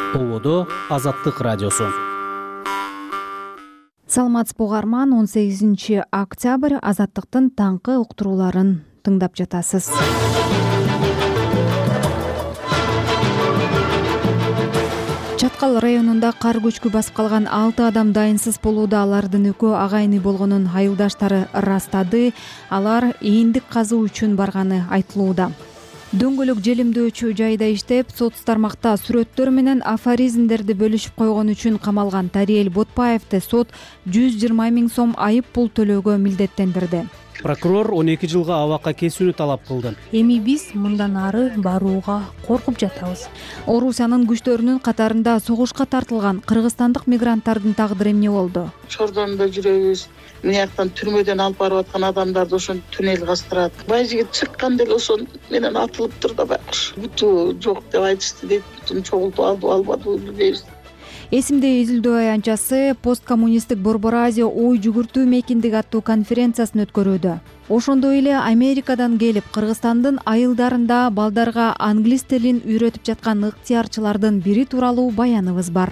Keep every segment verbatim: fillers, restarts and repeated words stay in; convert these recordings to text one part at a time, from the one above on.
Ободо Азаттык радиосу. Саламатсызбы угарман, он сегизинчи октябрь Азаттыктын таңкы уктурууларын тыңдап жатасыз. Чаткал районунда кар көчкү басып калган алты адам дайынсыз болууда. Алардын экөө агайыны болгонун айылдаштары ырастады. Алар эендик казуу үчүн барганы айтылууда. Дөңгөлөк желимдөөчү жайда иштеп, соц тармакта сүрөттөр менен афоризмдерди бөлүшүп койгон үчүн камалган Тариел Ботпаевди сот жүз жыйырма миң сом айып пул төлөөгө милдеттендирди. Прокурор он эки жылга абакка кесүүнү талап кылды. Эми биз мындан ары барууга коркуп жатабыз. Орусиянын күчтөрүнүн катарында согушка тартылган кыргызстандык мигранттардын тагдыры эмне болду? Чордондо жүрөбүз. Мынаяктан түрмөдөн алып барып аткан адамдарды ошон туннель кастырат. Бай жигит чыккан деле ошон менен атылып турду байкуш. Буту жок деп айтышты дейт. Бутун чогултуп алды албады билбейбиз. Эсимде изилдөө аянтчасы посткоммунисттик Борбор Азия ой жүгүртүү мейкиндиги аттуу конференциясын өткөрүүдө. Ошондой эле Америкадан келип Кыргызстандын айылдарында балдарга англис тилин үйрөтүп жаткан ыктыярчылардын бири тууралуу баяныбыз бар.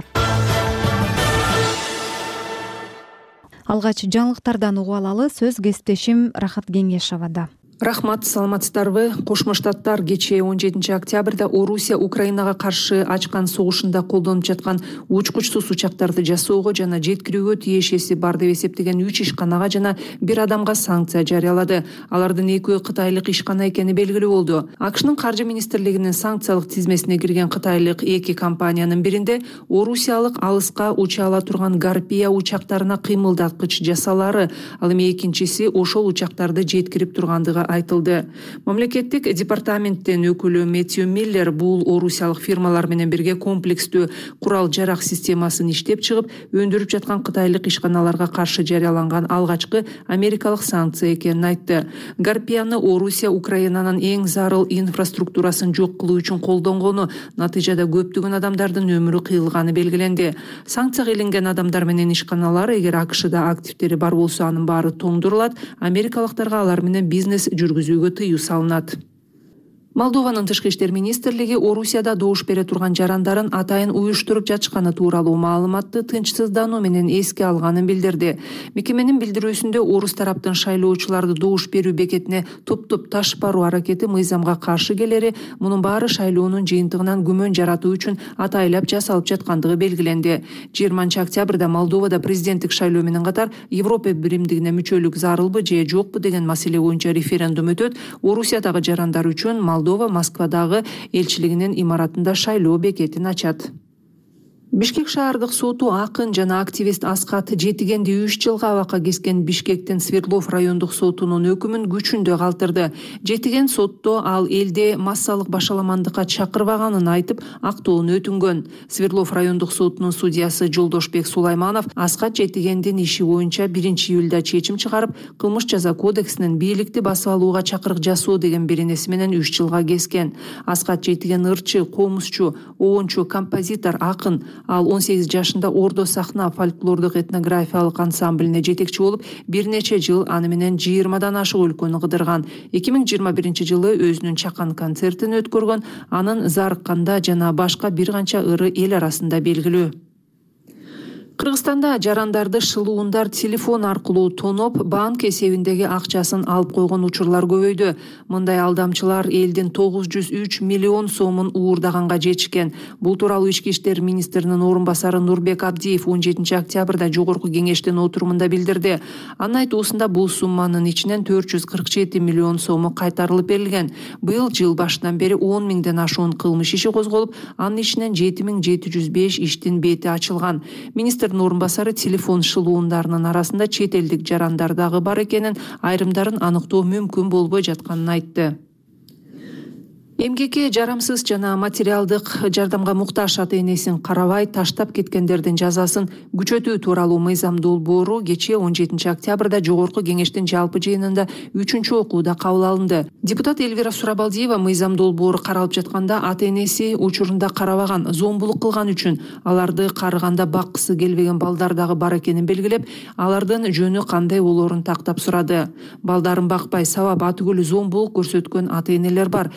Алгач жаңылыктардан угуп алалы, сөз кесиптешим Рахат Кеңешовада. Рахмат, саламатсыздарбы? Кошмо Штаттар кечээ он жетинчи октябрда Орусия Украинага каршы ачкан согушунда колдонуп жаткан учкучсуз учактарды жасоого жана жеткирүүгө тиешеси бар деп эсептеген үч ишканага жана бир адамга санкция жарыялады. Алардын экөө кытайлык ишкана экени белгилүү болду. АКШнын каржы министрлигинин санкциялык тизмесине кирген кытайлык эки компаниянын биринде орусиялык алыска уча ала турган Гарпия учактарына кыймылдаткыч жасалары, ал эми экинчиси ошол учактарды жеткирип тургандыгы айтылды. Мамлекеттик департаменттин өкүлү Мэтью Миллер бул орусиялык фирмалар менен бирге комплекстүү курал жарак системасын иштеп чыгып, өндүрүп жаткан кытайлык ишканаларга каршы жарыяланган алгачкы америкалык санкция экенин айтты. Гарпияны Орусия Украинанын эң зарыл инфраструктурасын жок кылуу үчүн колдонгону, натыйжада көптөгөн адамдардын өмүрү кыйылганы белгиленди. Санкцияга илинген адамдар менен ишканалар эгер АКШда активдери бар болсо анын баары тоңдурулат, америкалыктарга алар менен бизнес жүргүзүүгө тыюу салынат. Молдованын тышкы иштер министрлиги Орусияда добуш бере турган жарандарын атайын уюштуруп жатышканы тууралуу маалыматты тынчсыздануу менен эске алганын билдирди. Мекеменин билдирүүсүндө орус тараптын шайлоочуларды добуш берүү бекетине топтоп таш баруу аракети мыйзамга каршы келери, мунун баары шайлоонун жыйынтыгынан күмөн жаратуу үчүн атайлап жасалып жаткандыгы белгиленди. жыйырманчы октябрда Молдовада президенттик шайлоо менен катар Европа биримдигине мүчөлүк зарылбы же жокпу деген маселе боюнча референдум өтөт. Орусиядагы жарандар үчүн Молдова Москвадагы элчилигинин имаратында шайлоо бекетин ачат. Бишкек шаардык соту акын жана активист Аскат Жетигенди үч жылга абакка кескен Бишкектин Свердлов райондук сотунун өкүмүн күчүндө калтырды. Жетиген сотто ал элде массалык башаламандыкка чакырбаганын айтып, актоон өтүнгөн. Свердлов райондук сотунун судьясы Жолдошбек Сулайманов Аскат Жетигендин иши боюнча биринчи июлда чечим чыгарып, кылмыш жаза кодексинин бийликти басып алууга чакырык жасоо деген беренеси менен үч жылга кескен. Аскат Жетиген ырчы, комузчу, оончу, композитор, акын. Ал он сегиз жашында Ордо сахна фольклордук этнографиялык ансамблине жетекчи болуп, бир нече жыл аны менен жыйырмадан ашык өлкөнү кыдырган. эки миң жыйырма биринчи жылы өзүнүн чакан концертин өткөргөн, анын Зарыкканда жана башка бир канча ыры эл арасында белгилүү. Кыргызстанда жарандарды шылуундар телефон аркылуу тоноп, банк эсебиндеги акчасын алып койгон учурлар көбөйдү. Мындай алдамчылар элдин тогуз жүз үч миллион сомун уурдаганга жетишкен. Бул тууралуу ички иштер министринин орун басары Нурбек Абдиев он жетинчи октябрда жогорку кеңештин отурумунда билдирди. Анын айтуусунда бул сумманын ичинен төрт жүз кырк жети миллион сому кайтарылып берилген. Быйыл жыл башынан бери он миңден ашуун кылмыш иши козголуп, анын ичинен жети миң жети жүз беш иштин бети ачылган. Министр орун басары телефон шылуундарынын арасында чет элдик жарандар дагы бар экенин, айрымдарын аныктоо мүмкүн болбой жатканын айтты. Эмгекке жарамсыз жана материалдык жардамга муктаж ата-энесин карабай таштап кеткендердин жазасын күчөтүү тууралуу мыйзам долбоору кечээ он жетинчи октябрда жогорку кеңештин жалпы жыйынында үчүнчү окууда кабыл алынды. Депутат Эльвира Сурабалдиева мыйзам долбоору каралып жатканда ата-энеси учурунда карабаган, зомбулук кылган үчүн аларды карыганда баккысы келбеген балдар дагы бар экенин белгилеп, алардын жөнү кандай болоорун тактап сурады. Балдарын бакпай сабап атүгүл зомбулук көрсөткөн ата-энелер бар. Кийин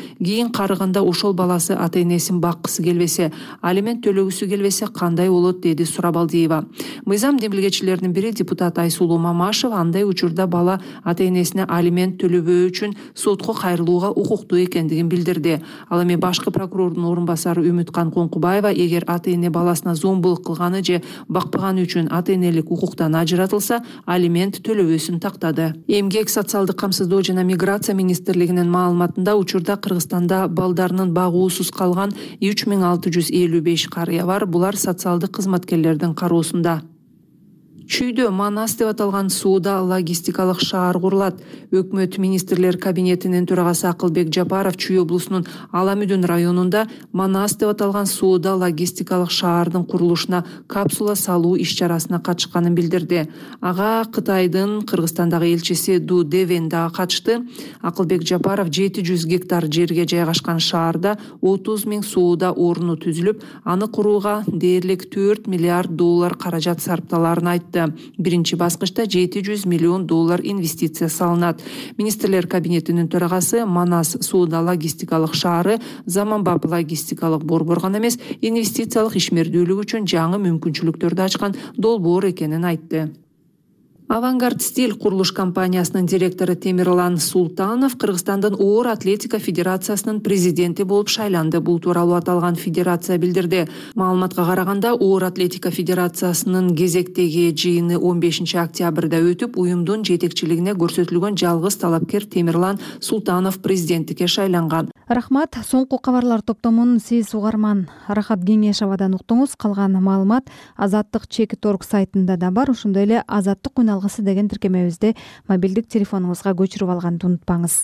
Анын карыганда ошол баласы ата энесин баккысы келбесе, алимент төлөгүсү келбесе кандай болот, деди Сурабалдиева. Мыйзам демилгечилеринин бири депутат Айсулуу Мамашева андай учурда бала ата энесине алимент төлөбөө үчүн сотко кайрылууга укуктуу экендигин билдирди. Ал эми башкы прокурордун орун басары Үмүткан Коңкубаева эгер ата эне баласына зомбулук кылганы же бакпаганы үчүн ата энелик укуктан ажыратылса, алимент төлөбөсүн тактады. Эмгек, социалдык камсыздоо жана миграция министрлигинин маалыматында учурда Кыргызстанда балдарынын багуусуз калган үч миң алты жүз элүү беш карыя бар. Булар социалдык кызматкерлердин кароосунда. Чүйдө Манас деп аталган сууда логистикалык шаар курулат. Өкмөт министрлер кабинетинин төрагасы Акылбек Жапаров Чүй облусунун Аламүдүн районунда Манас деп аталган сууда логистикалык шаардын курулушуна капсула салуу иш-чарасына катышканын билдирди. Ага Кытайдын Кыргызстандагы элчиси Ду Девен да катышты. Акылбек Жапаров жети жүз гектар жерге жайгашкан шаарда отуз миң сууда орну түзүлүп, аны курууга дээрлик төрт миллиард доллар каражат сарпталарын айтты. Биринчи баскычта жети жүз миллион доллар инвестиция салынат. Министрлер кабинетинин төрагасы Манас сууда логистикалык шаары заманбап логистикалык борбор гана эмес, инвестициялык ишмердүүлүк үчүн жаңы мүмкүнчүлүктөрдү ачкан долбоор экенин айтты. Авангард стиль курулуш компаниясынын директору Темирлан Султанов Кыргызстандын оор атлетика федерациясынын президенти болуп шайланды. Бул тууралуу аталган федерация билдирди. Маалыматка караганда, оор атлетика федерациясынын кезектеги жыйыны он бешинчи октябрда өтүп, уюмдун жетекчилигине көрсөтүлгөн жалгыз талапкер Темирлан Султанов президенттикке шайланган. Рахмат. Соңку кабарлар топтомун сиз угарман Рахат Кеңешовадан уктуңуз. Калган маалымат Азаттык чекит точка орг сайтында да бар. Ошондой эле Азаттык күн алгысы деген тиркемебизди мобилдик телефонуңузга көчүрүп алганды унутпаңыз.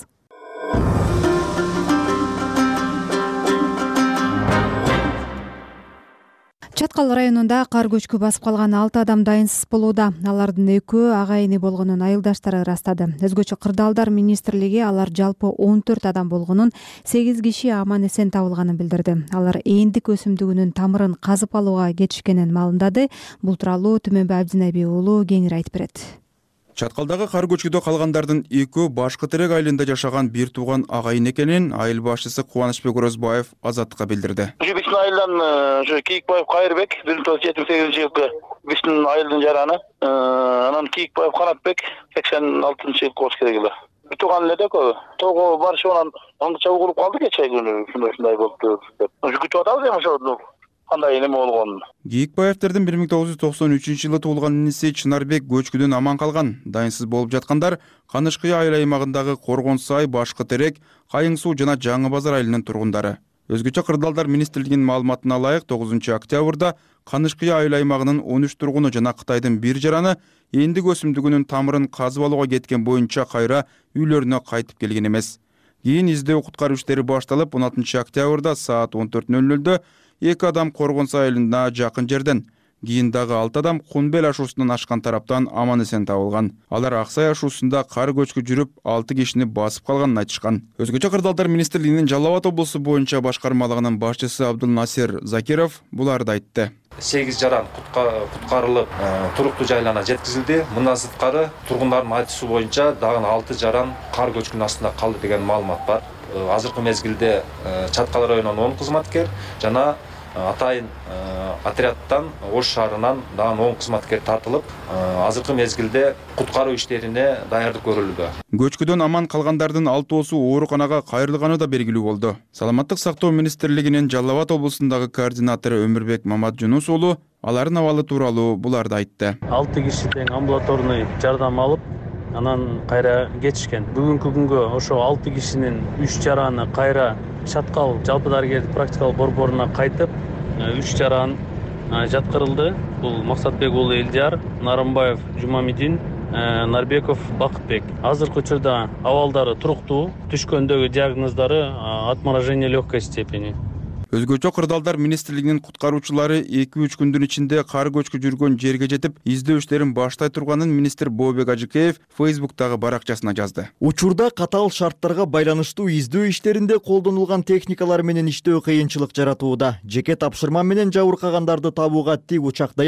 Чаткал районунда кар көчкү басып калган алты адам дайынсыз болууда. Алардын экөө агайыны болгонун айылдаштары ырастады. Өзгөчө Кырдаалдар министрлиги алар жалпы он төрт адам болгонун, сегиз киши аман эсен табылганын билдирди. Алар эндик өсүмдүгүнүн тамырын казып алууга кетишкенин маалымдады. Бул тууралуу Түмөнбай Абдинайби уулу кеңири айтып берет. Чаткалдагы кар көчкүдө калгандардын экөө Башкы Терек айылында жашаган бир тууган агайын экенин айыл башчысы Кубанычбек Орозбаев Азаттыкка билдирди. Биздин айылдан ошо Кийикбаев Кайырбек бир миң тогуз жүз жетимиш сегизинчи жылкы биздин айылдын жараны. Анан Кийикбаев Канатбек сексен алтынчы жылкы болуш керек эле. Бир тууган эле да көбү. Тоого барышы менен аңча угуруп калды кечээ күнү. Ушундай болупту деп. Ошо күтүп атабыз эми ошо кандай эме болгонун. Кийикбаевтердин бир миң тогуз жүз токсон үчүнчү жылы туулган иниси Чынарбек көчкүдөн аман калган. Дайынсыз болуп жаткандар Канышкый айыл аймагындагы Коргон Сай, Башкы Терек, Кайың суу жана Жаңы Базар айылынын тургундары. Өзгөчө Кырдаалдар министрлигинин маалыматына ылайык тогузунчу октябрда Канышкый айыл аймагынын он үч тургуну жана Кытайдын бир жараны эндик өсүмдүгүнүн тамырын казып алууга кеткен боюнча кайра үйлөрүнө кайтып келген эмес. Кийин издөө куткаруу иштери башталып, он алтынчы октябрда саат он төрт нөл нөлдө эки адам Коргон Сай айылына жакын жерден, кийин дагы алты адам Кунбел ашуусунан ашкан тараптан аман эсен табылган. Алар Аксай ашуусунда кар көчкү жүрүп алты кишини басып калганын айтышкан. Өзгөчө Кырдаалдар министрлигинин Жалал Абад облусу боюнча башкармалыгынын башчысы Абдулнасир Закиров буларды айтты. сегиз жаран куткарылып туруктуу жайларына жеткизилди. Мындан сырткары тургундардын айтуусу боюнча дагы алты жаран кар көчкүнүн астында калды деген маалымат бар. Азыркы мезгилде Чаткал районунун он кызматкер жана атайын отрядтан Ош шаарынан дагы он кызматкер тартылып, азыркы мезгилде куткаруу иштерине даярдык көрүлүүдө. Көчкүдөн аман калгандардын алтоосу ооруканага кайрылганы да белгилүү болду. Саламаттык сактоо министрлигинин Жалал Абад облусундагы координатору Өмүрбек Маматжунус уулу алардын абалы тууралуу буларды айтты. алты киши тең амбулаторный жардам алып, анан кайра кетишкен. Бүгүнкү күнгө ошо алты кишинин үч жараны кайра Чаткал жалпы дарыгерлик практикалык борборуна кайтып, үч жаран жаткырылды. Бул Максатбек уулу Элдияр, Нарымбаев Жумамидин, Нарбеков Бакытбек. Азыркы учурда абалдары туруктуу, түшкөндөгү диагноздары отморожение легкой степени. Өзгөчө Кырдаалдар министрлигинин куткаруучулары эки үч күндүн ичинде кар көчкү жүргөн жерге жетип, издөө иштерин баштай турганын министр Бообек Ажыкеев Фейсбуктагы баракчасына жазды. Учурда катаал шарттарга байланыштуу издөө иштеринде колдонулган техникалар менен иштөө кыйынчылык жаратууда. Жеке тапшырма менен жабыркагандарды табууга тик учак даяр.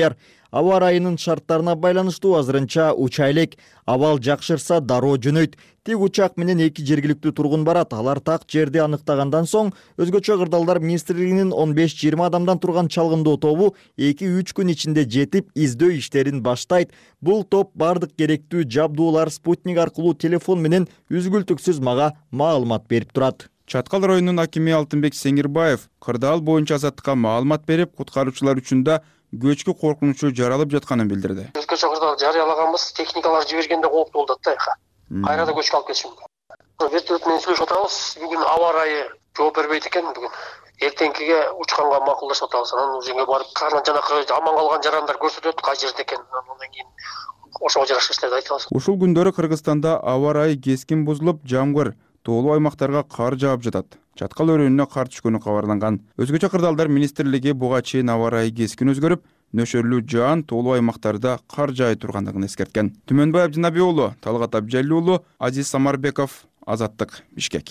аба ырайынын шарттарына байланыштуу азырынча уча элек. Абал жакшырса дароо жөнөйт. Тик учак менен эки жергиликтүү тургун барат. Алар так жерди аныктагандан соң өзгөчө кырдаалдар министрлигинин он беш жыйырма адамдан турган чалгындоо тобу эки үч күн ичинде жетип издөө иштерин баштайт. Бул топ бардык керектүү жабдуулар спутник аркылуу телефон менен үзгүлтүксүз мага маалымат берип турат. Чаткал районунун акими Алтынбек Сеңирбаев кырдаал боюнча Азаттыкка маалымат берип, куткаруучулар үчүн да көчкү коркунучу жаралып жатканын билдирди. Өзгөчө кырдаал жарыялаганбыз, техникалар жибергенде кооптуу болот да эка. Кайра да көчкү алып кетишим мүмкүн. Вертолет менен сүйлөшүп атабыз. Бүгүн аба ырайы жооп бербейт экен бүгүн. Эртеңкиге учканга макулдашып атабыз. Анан өзүңө барып, анан жанакы аман калган жарандар көрсөтөт кай жерде экен. Андан кийин ошого жараша иштерди айтабыз. Ушул күндөрү Кыргызстанда аба ырайы кескин бузулуп, жамгыр тоолуу аймактарга кар жаап жатат. Чаткал өрөөнүнө кар түшкөнү кабарланган. Өзгөчө кырдаалдар министрлиги буга чейин аба ырайы кескин өзгөрүп, нөшөрлүү жаан тоолуу аймактарда кар жаай тургандыгын эскерткен. Түмөнбай Абдинабий уулу, Талгат Абжалли уулу, Азиз Самарбеков, Азаттык, Бишкек.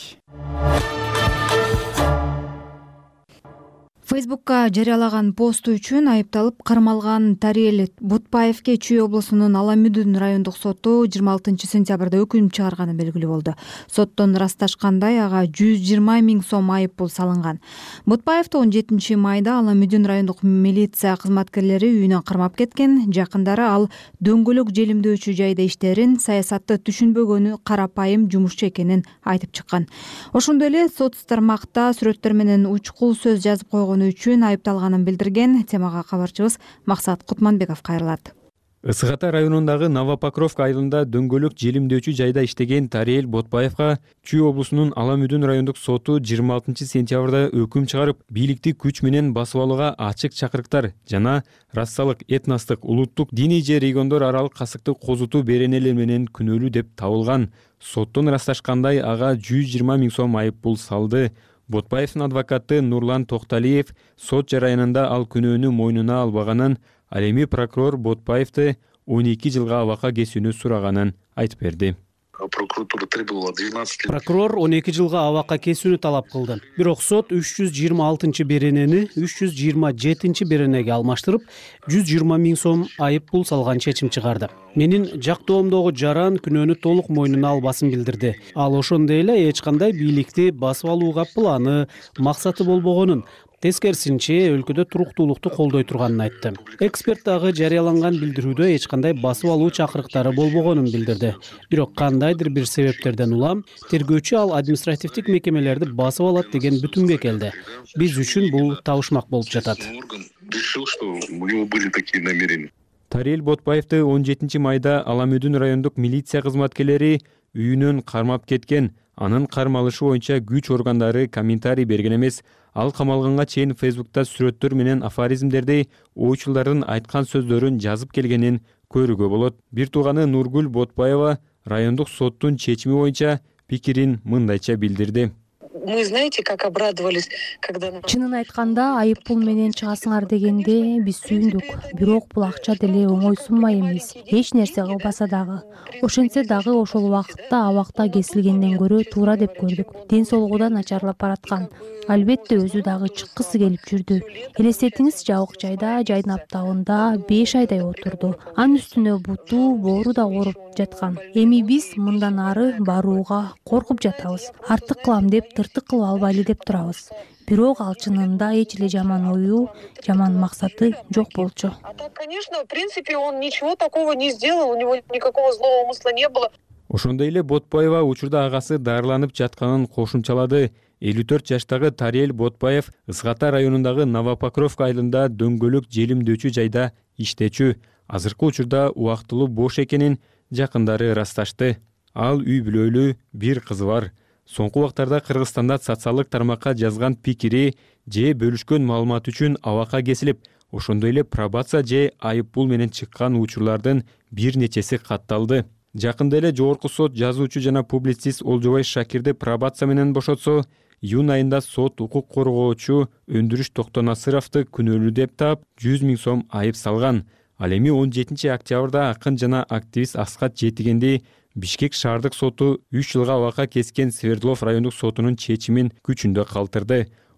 Фейсбукка жарыялаган посту үчүн айыпталып кармалган Тариел Ботпаевке Чүй облусунун Ала Мүдүн райондук соту жыйырма алтынчы сентябрда өкүм чыгарганы белгилүү болду. Соттон ырасташкандай ага жүз жыйырма миң сом айып пул салынган. Ботпаевди он жетинчи майда Ала Мүдүн райондук милиция кызматкерлери үйүнөн кармап кеткен. Жакындары ал дөңгөлөк желимдөөчү жайда иштерин, саясатты түшүнбөгөнү, карапайым жумушчу экенин айтып чыккан. Ошондой эле сот тармакта сүрөттөр менен учкул сөз жазып койгон үчүн айыпталганын билдирген. Темага кабарчыбыз Максат Кутманбеков кайрылат. Ысык Ата районундагы Новопокровка айылында дөңгөлөк желимдөөчү жайда иштеген Тариел Ботпаевга Чүй облусунун Ала Мүдүн райондук соту жыйырма алтынчы сентябрда өкүм чыгарып, бийликти күч менен басып алууга ачык чакырыктар жана расалык, этностук, улуттук, диний же региондор аралык касыкты козутуу беренелер менен күнөөлүү деп табылган. Соттон ырасташкандай ага жүз жыйырма миң сом айып пул салды. Ботпаевдин адвокаты Нурлан Токталиев сот жараянында ал күнөөнү мойнуна албаганын, ал эми прокурор Ботпаевди он эки жылга абакка кесүүнү сураганын айтып берди. Прокуратура требовала двенадцать лет. Прокурор он эки жылга абакка кесүүнү талап кылды. Бирок сот үч жүз жыйырма алтынчы беренени үч жүз жыйырма жетинчи беренеге алмаштырып, жүз жыйырма миң сом айып пул салган чечим чыгарды. Менин жактоомдогу жаран күнөөнү толук мойнуна албасын билдирди. Ал ошондой эле эч кандай бийликти басып алууга планы, максаты болбогонун, тескерисинче өлкөдө туруктуулукту колдой турганын айтты. Эксперт дагы жарыяланган билдирүүдө эч кандай басып алуу чакырыктары болбогонун билдирди. Бирок кандайдыр бир себептерден улам тергөөчү ал административдик мекемелерди басып алат деген бүтүмгө келди. Биз үчүн бул табышмак болуп жатат. Решил, что у него были такие намерения. Тариел Ботпаевди он жетинчи майда Ала Мүдүн райондук милиция кызматкерлери үйүнөн кармап кеткен. Анын кармалышы боюнча күч органдары комментарий берген эмес. Ал камалганга чейин Фейсбукта сүрөттөр менен афоризмдерди, ойчулдардын айткан сөздөрүн жазып келгенин көрүүгө болот. Бир тууганы Нургүл Ботпаева райондук соттун чечими боюнча пикирин мындайча билдирди. Мы, знаете, как обрадовались, когда... Чынын айтканда айып пул менен чыгасыңар дегенде биз сүйүндүк. Бирок бул акча деле оңой сумма эмес. Эч нерсе кылбаса дагы. Ошентсе дагы ошол убакытта абакта кесилгенден көрө туура деп көрдүк. Ден соолугу да начарлап бараткан. Албетте өзү дагы чыккысы келип жүрдү. Элестетиңиз, жабык жайда жайдын аптабында беш айдай отурду. Анын үстүнө буту, боору да ооруп жаткан. Эми биз мындан ары барууга коркуп жатабыз. Артык кылам деп тыртык кылып албайлы деп турабыз. Бирок ал чынында эч эле жаман ою, жаман максаты жок болчу. А так, конечно, в принципе, он ничего такого не сделал, у него никакого злого умысла не было. Ошондой эле Ботпаева учурда агасы дарыланып жатканын кошумчалады. элүү төрт жаштагы Тариел Ботпаев Ысык Ата районундагы Новопокровка айылында дөңгөлөк желимдөөчү жайда иштечү. Азыркы учурда убактылуу бош экенин жакындары ырасташты. Ал үй бүлөлүү, бир кызы бар. Соңку убактарда Кыргызстанда социалдык тармакка жазган пикири же бөлүшкөн маалымат үчүн абакка кесилип, ошондой эле пробация же айып пул менен чыккан учурлардын бир нечеси катталды. Жакында эле жогорку сот жазуучу жана публицист Олжобай Шакирди пробация менен бошотсо, июнь айында сот укук коргоочу Өндүрүш Токтонасыровду күнөөлүү деп таап, жүз миң сом айып салган. Ал эми он жетинчи октябрда акын жана активист Аскат Жетигенди Бишкек шаардык соту үч жылга абакка кескен Свердлов райондук сотунун чечимин күчүндө калтырды.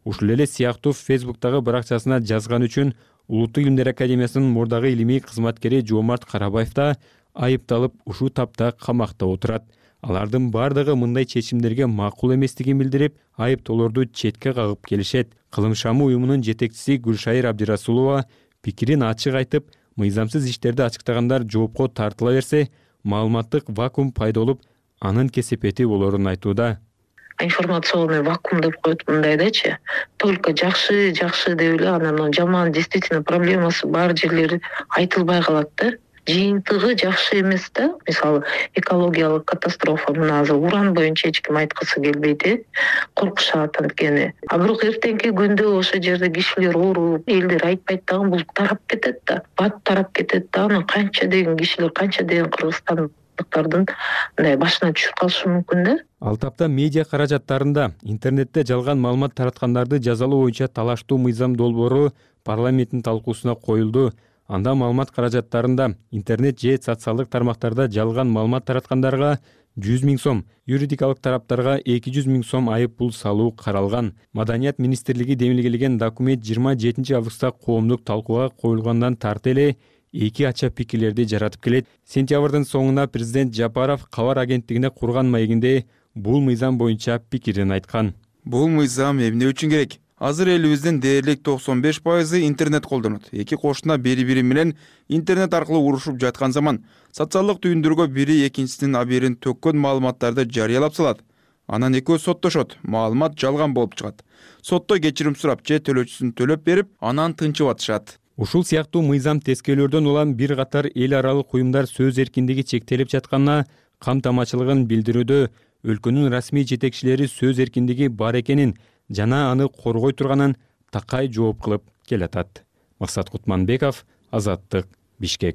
ушул эле сыяктуу Фейсбуктагы баракчасына жазган үчүн Улуттук илимдер академиясынын мурдагы илимий кызматкери Жоомарт Карабаев да айыпталып ушул тапта камакта отурат. Алардын бардыгы мындай чечимдерге макул эместигин билдирип, айыптоолорду четке кагып келишет. Кылымшамы уюмунун жетекчиси Гүлшайыр Абдирасулова пикирин ачык айтып, мыйзамсыз иштерди ачыктагандар жоопко тартыла берсе, маалыматтык вакуум пайда болуп, анын кесепети болорун айтууда. Информационный вакуум деп коет мындайдачы. Только жакшы, жакшы деп эле анан жаман действительно проблемасы бар жерлери айтылбай калат да. Жыйынтыгы жакшы эмес да. Мисалы, экологиялык катастрофа мына азыр уран боюнча эч ким айткысы келбейт, э? Коркушат анткени. А бирок эртеңки күндө ошол жерде кишилер ооруп, элдер айтпайт дагы бул тарап кетет да. Бат тарап кетет да. Анан канча деген кишилер, канча деген кыргызстандыктардын мындай башына түшүп калышы мүмкүн да. Ал тапта медиа каражаттарында интернетте жалган маалымат тараткандарды жазалоо боюнча талаштуу мыйзам долбоору парламенттин талкуусуна коюлду. Анда маалымат каражаттарында интернет же социалдык тармактарда жалган маалымат тараткандарга жүз миң сом, юридикалык тараптарга эки жүз миң сом айып пул салуу каралган. Маданият министрлиги демилгелеген документ жыйырма жетинчи августта коомдук талкууга коюлгандан тарты эле эки ача пикирлерди жаратып келет. Сентябрдын соңуна президент Жапаров кабар агенттигине курган маегинде бул мыйзам боюнча пикирин айткан. Бул мыйзам эмне үчүн керек? Азыр элибиздин дээрлик токсон беш пайызы интернет колдонот. Эки кошуна бири-бири менен интернет аркылуу урушуп жаткан заман социалдык түйүндөргө бири экинчисинин абийирин төккөн маалыматтарды жарыялап салат. Анан экөө соттошот, маалымат жалган болуп чыгат. Сотто кечирим сурап же төлөөчүсүн төлөп берип, анан тынчып атышат. Ушул сыяктуу мыйзам тескеөлөрдөн улам бир катар эл аралык уюмдар сөз эркиндиги чектелип жатканына камтамачылыгын билдирүүдө, өлкөнүн расмий жетекчилери сөз эркиндиги бар экенин жана аны коргой турганын такай жооп кылып келатат. Максат Кутманбеков, Азаттык, Бишкек.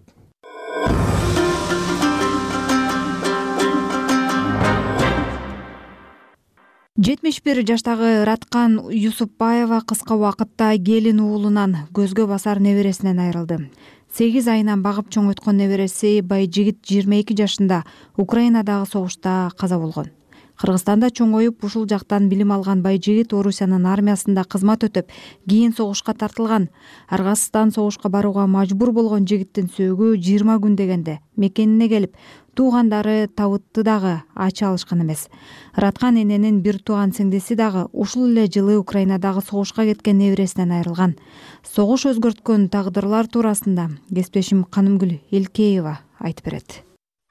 жетимиш бир жаштагы Раткан Юсупбаева кыска убакытта келин уулунан көзгө басар небересинен айрылды. сегиз айынан багып чоңойткон небереси Байжигит жыйырма эки жашында Украинадагы согушта каза болгон. Кыргызстанда чоңоюп ушул жактан билим алган Байжигит Орусиянын армиясында кызмат өтүп, кийин согушка тартылган. Аргасыздан согушка барууга мажбур болгон жигиттин сөөгү жыйырма күн дегенде мекенине келип, туугандары табытты дагы ача алышкан эмес. Раткан эненин бир тууган сиңдиси дагы ушул эле жылы Украинадагы согушка кеткен небересинен айрылган. Согуш өзгөрткөн тагдырлар туурасында кесиптешим Канымгүл Элкеева айтып берет.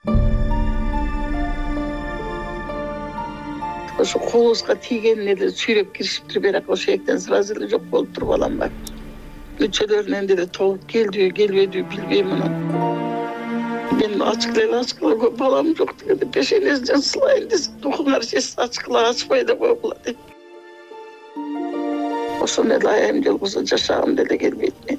Ошо колубузга тийгенин эле сүйрөп киришиптир, бирок ошо эктен сразу эле жок болуп туруп алам ба. Үчөлөрүнөн деле толуп келди, келбеди билбейм анан. Мен ачык эле ачык эле балам жок дегенде пешенесинен сылайын десем, тукумдар чечти ачык эле ачпай да койгула деп. Ошону эле аябым жалгыз жашагым деле келбейт мен.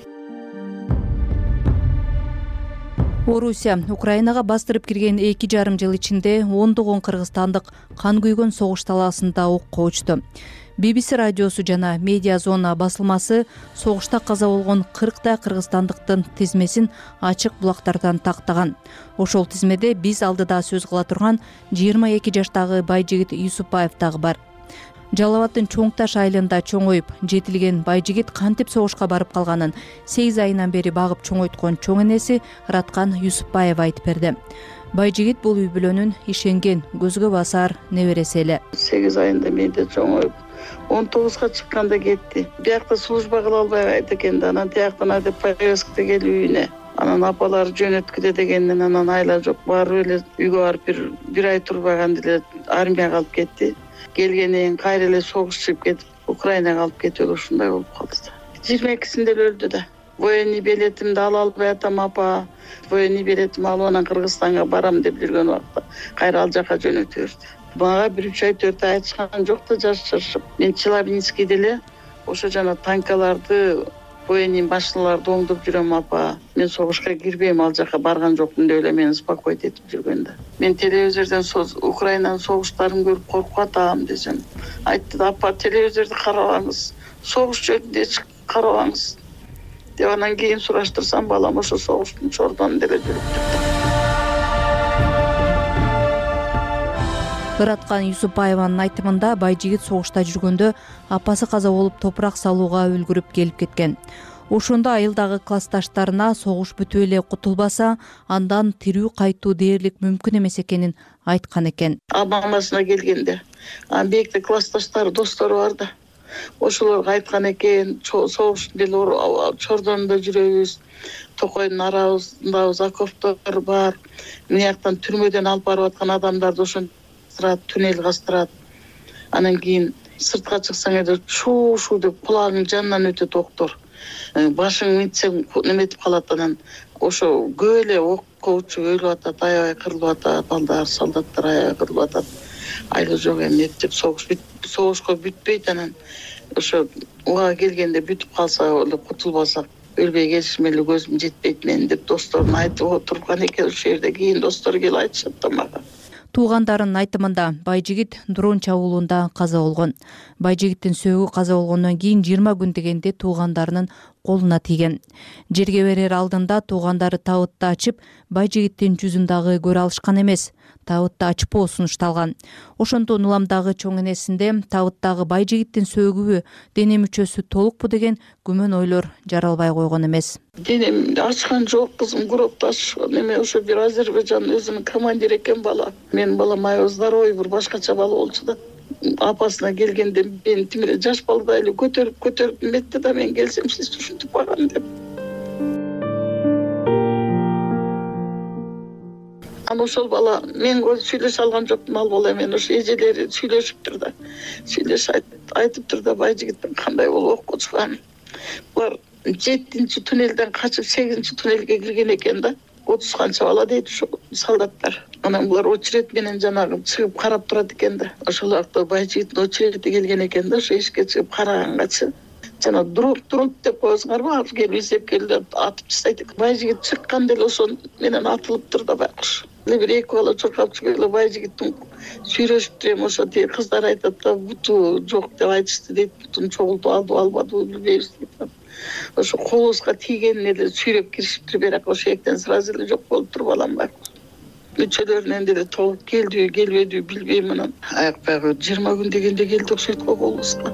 Орусия Украинага бастырып кирген эки жарым жыл ичинде ондогон кыргызстандык кан күйгөн согуш талаасында окко учту. би би си радиосу жана Медиа Зона басылмасы согушта каза болгон кырктай кыргызстандыктын тизмесин ачык булактардан тактаган. Ошол тизмеде биз алдыда сөз кыла турган жыйырма эки жаштагы Байжигит Юсупбаев дагы бар. Жалал Абадтын Чоң Таш айылында чоңоюп, жетилген Байжигит кантип согушка барып калганын сегиз айынан бери багып чоңойткон чоң энеси Раткан Юсупбаева айтып берди. Байжигит бул үй бүлөнүн ишенген, көзгө басар небереси эле. сегиз айында менде чоңоюп, он тогузга чыкканда кетти. Биякта служба кыла албай кайт экен да, анан тияктан айдап повесткада келип үйүнө. Анан апалары жөнөткүдө дегенден анан айла жок, барып эле үйгө барып бир бир ай турбаганда эле армияга алып кетти. Келгенен кайра эле согуш чыгып кетип, Украинага алып кетип ушундай болуп калды да. жыйырма экисинде эле өлдү да. Военный билетимди ала албай атам, апа. Военный билетимди алып анан Кыргызстанга барам деп жүргөн убакта кайра ал жака жөнөтө берди. Мага бир үч ай төрт ай айтышкан жок да жашырышып. Мен Челябинскийде эле ошо жана танкаларды, военный машиналарды оңдоп жүрөм, апа. Мен согушка кирбейм, ал жака барган жокмун деп эле мени спокойт этип жүргөн да. Мен телевизордон Украинанын согуштарын көрүп коркуп атам десем, айтты да, апа, телевизорду карабаңыз, согуш жөнүндө эч карабаңыз деп анан кийин сураштырсам, балам ошо согуштун чордон деле жүрүптүр. ыраткан Юсупаеванын айтымында Байжигит согушта жүргөндө апасы каза болуп топурак салууга үлгүрүп келип кеткен. Ошондо айылдагы классташтарына согуш бүтүп эле кутулбаса, андан тирүү кайтуу дээрлик мүмкүн эмес экенин айткан экен. Мамасына келгенде, анан бекте классташтары, достору бар да. Ошолорго айткан экен, согуштун деле чордонунда жүрөбүз, Токойдун арабыздабыз, окоптор бар. Мынаяктан түрмөдөн алып барып аткан адамдарды ошентип туннель каздырат. Анан кийин сыртка чыксаң эле шу-шу деп кулагың жанынан өтөт октор. Башың мынтсең неметип калат, анан ошо көп эле окко учуп өлүп атат, аябай кырылып атат, балдар, солдаттар аябай кырылып атат. Айла жок эмне деп согуш согушко бүтпөйт, анан ошо уга келгенде бүтүп калса эле кутулбасак, өлбөй келишим эле көзүм жетпейт мен деп досторуна айтып отурган экен. Ошол жерде кийин достору келип айтышат да мага. Туугандарынын айтымында Байжигит дрон чабуулунда каза болгон. Байжигиттин сөөгү каза болгондон кийин жыйырма күн дегенде туугандарынын колуна тийген. Жерге берер алдында туугандары табытты ачып, Байжигиттин жүзүн дагы көрө алышкан эмес. Табытты ачпоо сунушталган. Ошондон уламдагы чоң энесинде табыттагы Байжигиттин сөөгүбү, дене мүчөсү толукпу деген күмөн ойлор жаралбай койгон эмес. Денем ачкан жок, кызым гробду ачкан эме, ошо бир Азербайжан өзүнүн командири экен бала. Менин балам аябай здоровый, бир башкача бала болчу да. Апасына келгенде мени тимире жаш балдай эле көтөрүп көтөрүп эметти да, мен келсем сиз ушинтип баган деп. Анан ошол бала мен сүйлөшө алган жокмун, ал бала менен ошо эжелери сүйлөшүптүр да. Сүйлөшүп айтыптыр да Байжигиттин кандай болуп окко чыкканын. Булар жетинчи туннелден качып сегизинчи туннелге кирген экен да. отуз канча бала дейт ошо солдаттар. Анан булар очеред менен жанагы чыгып карап турат экен да. Ошол убакта Байжигиттин очереди келген экен да, ошо эшикке чыгып карагангачы жана дроп дроп деп коесуңарбы, алып келип эсепкелди атып тастайт экен. Байжигит чыккан деле ошол менен атылыптыр да байкуш. Бир эки бала чуркап чыгып эле Байжигиттин сүйрөшүптүр эми, ошо тиги кыздар айтат да, буту жок деп айтышты дейт, бутун чогултуп алды албады билбейбиз дейт. Ошо колубузга тийгенин эле сүйрөп киришиптир, бирок ошо эктен сразу эле жок болуптур балам байкуш. Үчөлөрүнөн деле толуп келди, келбеди билбейм, анан аяк баягы жыйырма күн дегенде келди окшойт го колубузга.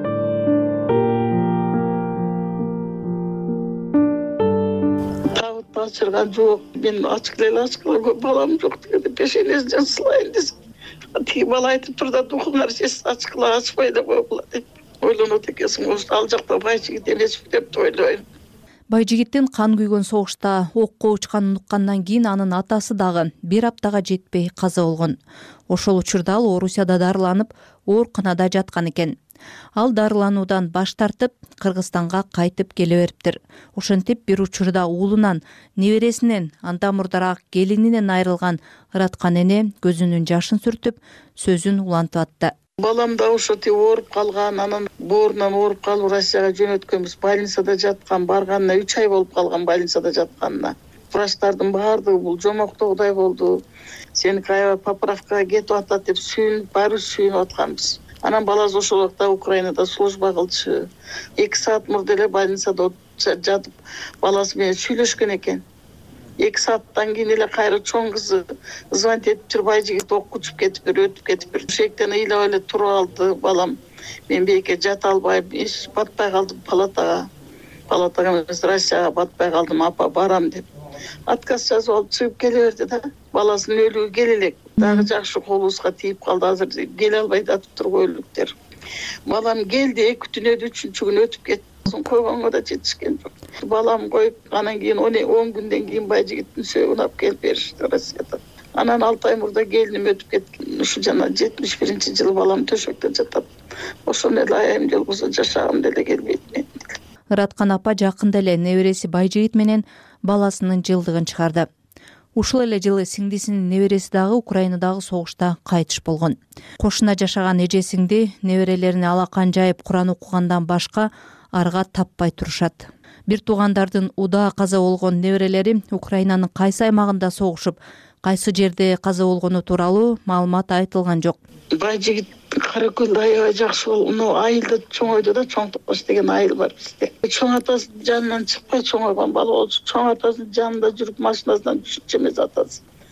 Табытты ачырган жок, мен ачкылы ачкылы балам жок дегенде пешенесинен сылайын десем, тиги бала айтыптыр да, духуңар сиз ачкылы ачпай деп койгула деп. Ойлонот экенсиң, ошо ал жакта Байжигит эмеспи деп ойлойм. Байжигиттин кан күйгөн согушта окко учканын уккандан кийин анын атасы дагы бир аптага жетпей каза болгон. Ошол учурда ал Орусияда дарыланып, ооруканада жаткан экен. Ал дарылануудан баш тартып, Кыргызстанга кайтып келе бериптир. Ошентип бир учурда уулунан, небересинен, андан мурдараак келининен айрылган ыраткан эне көзүнүн жашын сүртүп, сөзүн улантып атты. Балам да ошо тиги ооруп калган, анан боорунан ооруп калып Россияга жөнөткөнбүз. Больницада жаткан, барганына үч ай болуп калган больницада жатканына. Врачтардын баардыгы бул жомоктогудай болду. Сеники аябай поправкага кетип атат деп сүйүнүп, баары сүйүнүп атканбыз. Анан баласы ошол убакта Украинада служба кылчу. эки саат мурда эле больницада жатып, баласы менен сүйлөшкөн экен. эки сааттан кийин эле кайра чоң кызы звонить этиптир, Байжигит окко учуп кетиптир, өтүп кетиптир. Ошектен ыйлап эле туруп алды балам. Мен бейке жата албайм, эч батпай калдым палатага. Палатага эмес, Россияга батпай калдым, апа барам деп. Отказ жазып алып чыгып келе берди да. Баласынын өлүгү келе элек. Дагы жакшы колубузга тийип калды, азыр келе албай жатыптыр го өлүктөр. Балам келди, эки түн өтүп, үчүнчү күн өтүп кетти. Койгонго да жетишкен жок. Балам коюп, анан кийин он күндөн кийин Байжигиттин сөөгүн алып келип беришти Россияда. Анан алты ай мурда келиним өтүп кеткен. Ушу жана жетимиш биринчи жылы балам төшөктө жатат. Ошону эле аябым жалгыз жашагым деле келбейт мен. Ыраткан апа жакында эле небереси Байжигит менен баласынын жылдыгын чыгарды. Ушул эле жылы сиңдисинин небереси дагы Украинадагы согушта кайтыш болгон. Кошуна жашаган эжесиңди неберелерине алакан жайып Куран окугандан башка арга таппай турушат. Бир туугандардын удаа каза болгон неберелери Украинанын кайсы аймагында согушуп, кайсы жерде каза болгону тууралуу маалымат айтылган жок. Байжигит Каракөлдө аябай жакшы болду. Мына айылда чоңойду да, Чоң Тош деген айыл бар бизде. Чоң атасынын жанынан чыкпай чоңойгон бала болчу. Чоң атасынын жанында жүрүп машинасынан түшүп эмес атасы.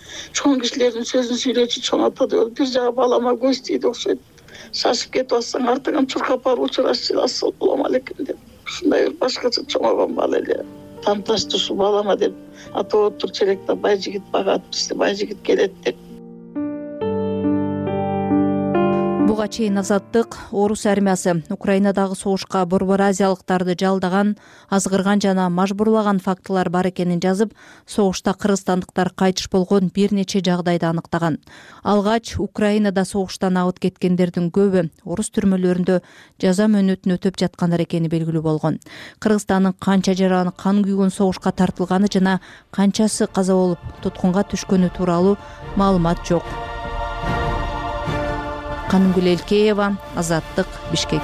чоң кишилердин сөзүн сүйлөчү чоң ата деп бир жагы балама көз тийди окшойт. Шашып кетип атсаң артыңан чуркап барып учурашчы ассалам алейкум деп. Ушундай бир башкача чоңойгон бала эле. Танташты ушу балама деп атып тур челекте бай жигит багат, бизде бай жигит келет деп. Буга чейин Азаттык орус армиясы Украинадагы согушка борбор азиялыктарды жалдаган, азгырган жана мажбурлаган фактылар бар экенин жазып, согушта кыргызстандыктар кайтыш болгон бир нече жагдайды аныктаган. Алгач Украинада согуштан абыт кеткендердин көбү орус түрмөлөрүндө жаза мөөнөтүн өтөп жаткандар экени белгилүү болгон. Кыргызстандын канча жараны кан күйгөн согушка тартылганы жана канчасы каза болуп туткунга түшкөнү тууралуу маалымат жок. Канымгүл Элкеева, Азаттык, Бишкек.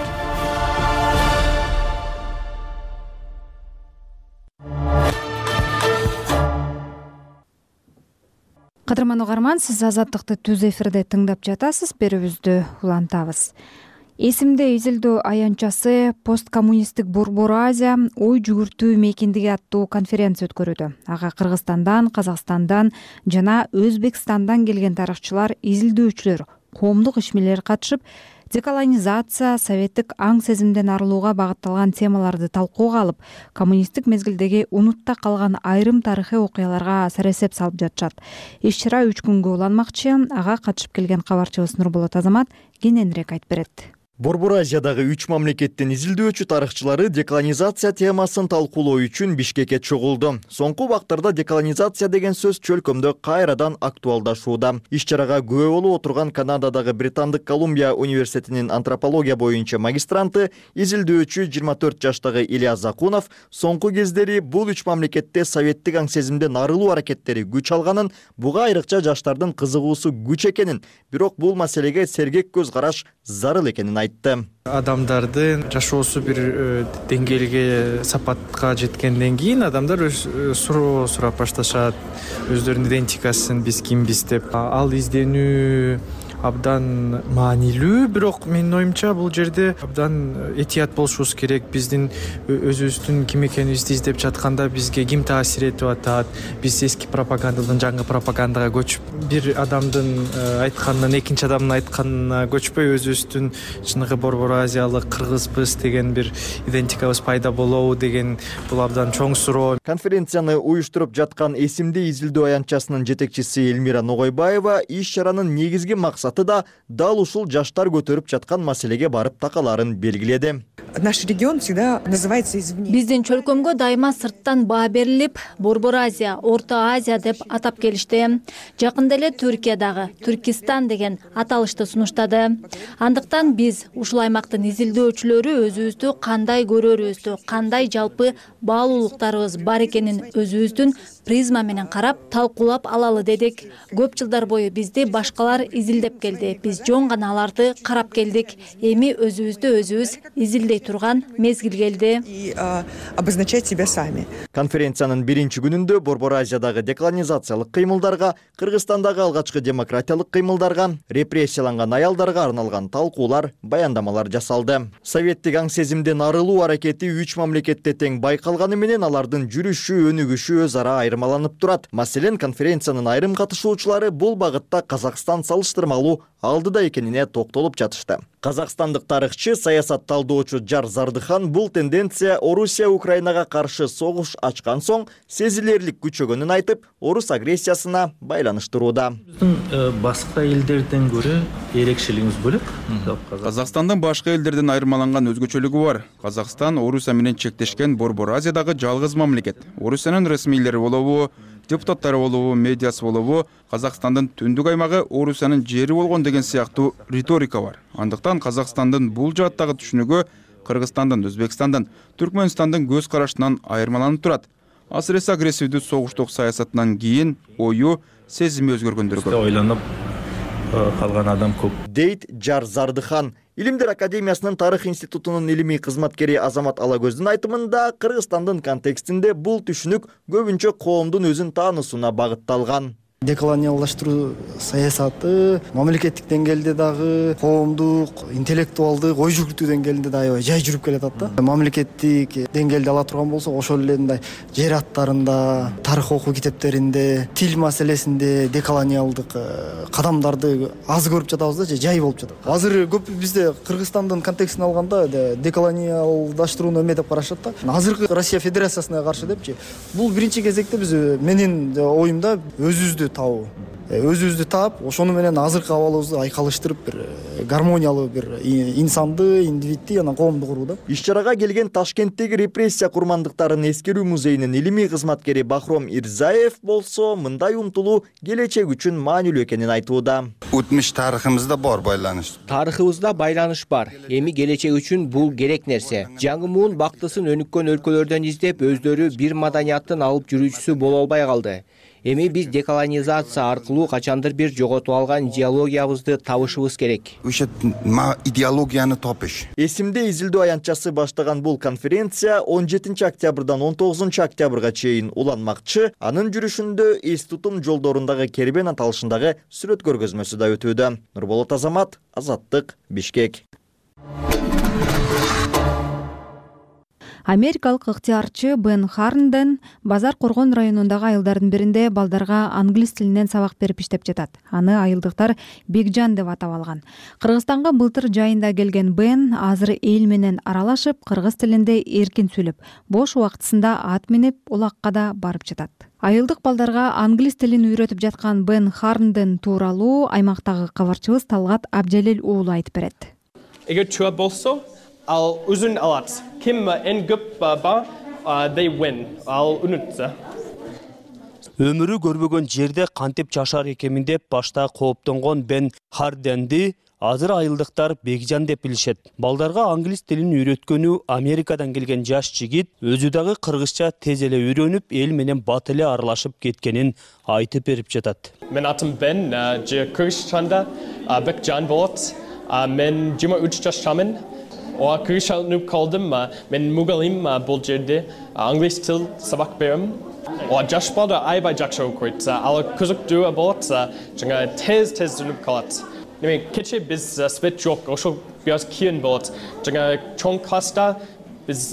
Кадырман угарман, сиз Азаттыкты түз эфирде тыңдап жатасыз, берүүбүздү улантабыз. Эсимде изилдөө аянтчасы посткоммунисттик Борбор Азия ой жүгүртүү мейкиндиги аттуу конференция өткөрүүдө. Ага Кыргызстандан, Казакстандан жана Өзбекстандан келген тарыхчылар, изилдөөчүлөр, коомдук ишмерлер катышып, деколонизация, советтик аң сезимден арылууга багытталган темаларды талкууга алып, коммунисттик мезгилдеги унутта калган айрым тарыхый окуяларга саресеп салып жатышат. Иш-чара үч күнгө уланмакчы. Ага катышып келген кабарчыбыз Нурболот Азамат кененирээк айтып берет. Борбор Азиядагы үч мамлекеттин изилдөөчү тарыхчылары деколонизация темасын талкуулоо үчүн Бишкекке чогулду. Соңку убактарда деколонизация деген сөз чөлкөмдө кайрадан актуалдашууда. Иш-чарага күбө болуп отурган Канададагы Британдык Колумбия университетинин антропология боюнча магистранты, изилдөөчү жыйырма төрт жаштагы Ильяс Закунов соңку кездери бул үч мамлекетте советтик аң сезимден арылуу аракеттери күч алганын, буга айрыкча жаштардын кызыгуусу күч экенин, бирок бул маселеге сергек көз караш зарыл экенин айтты. Адамдардын жашоосу бир деңгээлге, сапатка жеткенден кийин адамдар өз суроо сурап башташат, өздөрүнүн идентикасын, биз кимбиз деп. Ал изденүү абдан маанилүү, бирок менин оюмча бул жерде абдан этият болушубуз керек. Биздин өзүбүздүн ким экенибизди издеп жатканда бизге ким таасир этип атат, биз эски пропагандадан жаңы пропагандага көчүп, бир адамдын айтканынан экинчи адамдын айтканына көчпөй, өзүбүздүн чыныгы Борбор Азиялык, кыргызбыз деген бир идентикабыз пайда болобу деген бул абдан чоң суроо. Конференцияны уюштуруп жаткан Эсимде изилдөө аянтчасынын жетекчиси Элмира Ногойбаева иш-чаранын негизги максаты да дал ушул жаштар көтөрүп жаткан маселеге барып такаларын белгиледи. Наш регион всегда называется извне. Биздин чөлкөмгө дайыма сырттан баа берилип, Борбор Азия, Орто Азия деп атап келишти. Жакында эле Түркиядагы Түркистан деген аталышты сунуштады. Андыктан биз ушул аймактын изилдөөчүлөрү өзүбүздү кандай көрөрүбүздү, кандай жалпы баалуулуктарыбыз бар экенин өзүбүздүн призма менен карап, талкуулап алалы дедик. Көп жылдар бою бизди башкалар изилдеп келди. Биз жөн гана аларды карап келдик. Эми өзүбүздү өзүбүз изилдей турган мезгил келди. И обозначать себя сами. Конференциянын биринчи күнүндө Борбор Азиядагы деколонизациялык кыймылдарга, Кыргызстандагы алгачкы демократиялык кыймылдарга, репрессияланган аялдарга арналган талкуулар, баяндамалар жасалды. Советтик аң сезимден арылуу аракети үч мамлекетте тең байкалганы менен алардын жүрүшү, өнүгүшү өз ара айырмаланып турат. Маселен, конференциянын айрым катышуучулары бул багытта Казакстан салыштырмалуу алдыда экенине токтолуп жатышты. Казакстандык тарыхчы, саясат талдоочу Жар Зардыхан бул тенденция Орусия Украинага каршы согуш ачкан соң сезилерлик күчөгөнүн айтып, орус агрессиясына байланыштырууда. Биздин башка элдерден көрө эрекчилигибиз бөлөк. Казакстандын башка элдерден айырмаланган өзгөчөлүгү бар. Казакстан Орусия менен чектешкен Борбор Азиядагы жалгыз мамлекет. Орусиянын расмийлери болобу, депутаттары болобу, медиасы болобу, Казакстандын түндүк аймагы Орусиянын жери болгон деген сыяктуу риторика бар. Андыктан Казакстандын бул жааттагы түшүнүгү Кыргызстандын, Өзбекстандын, Түркмөнстандын көз карашынан айырмаланып турат. Асыресе агрессивдүү согуштук саясатынан кийин ою, сезими өзгөргөндөргө. Ойлонуп калган адам көп. Дейт Жар Зардыхан. Илимдер академиясынын тарых институтунун илимий кызматкери Азамат Алагөздүн айтымында, Кыргызстандын контекстинде бул түшүнүк көбүнчө коомдун өзүн таанысуна багытталган. Деколониалдаштыруу саясаты мамлекеттик деңгээлде дагы коомдук интеллектуалдык ой жүгүртүү деңгээлинде да аябай жай жүрүп келатат да. Мамлекеттик деңгээлде ала турган болсок ошол эле мындай жер аттарында, тарых окуу китептеринде, тил маселесинде деколониалдык кадамдарды аз көрүп жатабыз да, же жай болуп жатат. Азыр көп бизде Кыргызстандын контекстин алганда деколониалдаштырууну эме деп карашат да. Азыркы Россия Федерациясына каршы депчи. Бул биринчи кезекте биз менин оюмда өзүбүздү табуу. Өзүбүздү таап, ошону менен азыркы абалыбызды айкалыштырып бир гармониялуу бир инсанды, индивидти, анан коомду куруу да. Иш-чарага келген Ташкенттеги репрессия курмандыктарын эскерүү музейинин илимий кызматкери Бахром Ирзаев болсо мындай умтулуу келечек үчүн маанилүү экенин айтууда. Өтмүш тарыхыбызда бар байланыш. Тарыхыбызда байланыш бар. Эми келечек үчүн бул керек нерсе. Жаңы муун бактысын өнүккөн өлкөлөрдөн издеп, өздөрү бир маданияттын алып жүрүүчүсү боло албай калды. Эми биз деколонизация аркылуу качандыр бир жоготуп алган идеологиябызды табышыбыз керек. Ошо идеологияны топуш. Эсимде изилдөө аянтчасы баштаган бул конференция он жетинчи октябрдан он тогузунчу октябрга чейин уланмакчы. Анын жүрүшүндө эс тутум жолдорундагы кербен аталышындагы сүрөт көргөзмөсү да өтүүдө. Нурболот Азамат, Азаттык, Бишкек. Америкалык ыктыярчы Бен Харнден Базар Коргон районундагы айылдардын биринде балдарга англис тилинен сабак берип иштеп жатат. Аны айылдыктар Бекжан деп атап алган. Кыргызстанга былтыр жайында келген Бен азыр эл менен аралашып, кыргыз тилинде эркин сүйлөп, бош убактысында ат минип, улакка да барып жатат. Айылдык балдарга англис тилин үйрөтүп жаткан Бен Харнден тууралуу аймактагы кабарчыбыз Талгат Абжалил уулу айтып берет. Эгер чуа болсо, ал өзүн алат. Ким эн көп ба, they win. Ал үнүтсө. Өмүрү көрбөгөн жерде кантип жашар экенмин деп башта кооптонгон Бен Харденди азыр айылдыктар Бекжан деп билишет. Балдарга англис тилин үйрөткөнү Америкадан келген жаш жигит өзү дагы кыргызча тез эле үйрөнүп, эл менен бат эле аралашып кеткенин айтып берип жатат. Мен атым Бен, же Кыргызстанда Бекжан болот. Мен жыйырма үч жаштамын. О кыргызчаны калдым, мен мугалим бул жерде англис тил сабак берем. О жаш балдар аябай жакшы окуйт. Ал кызыктуу болот, жаңа тез-тез өнүп калат. Неме кече биз свет жок, ошол бираз кийин болот. Жаңа чоң класста биз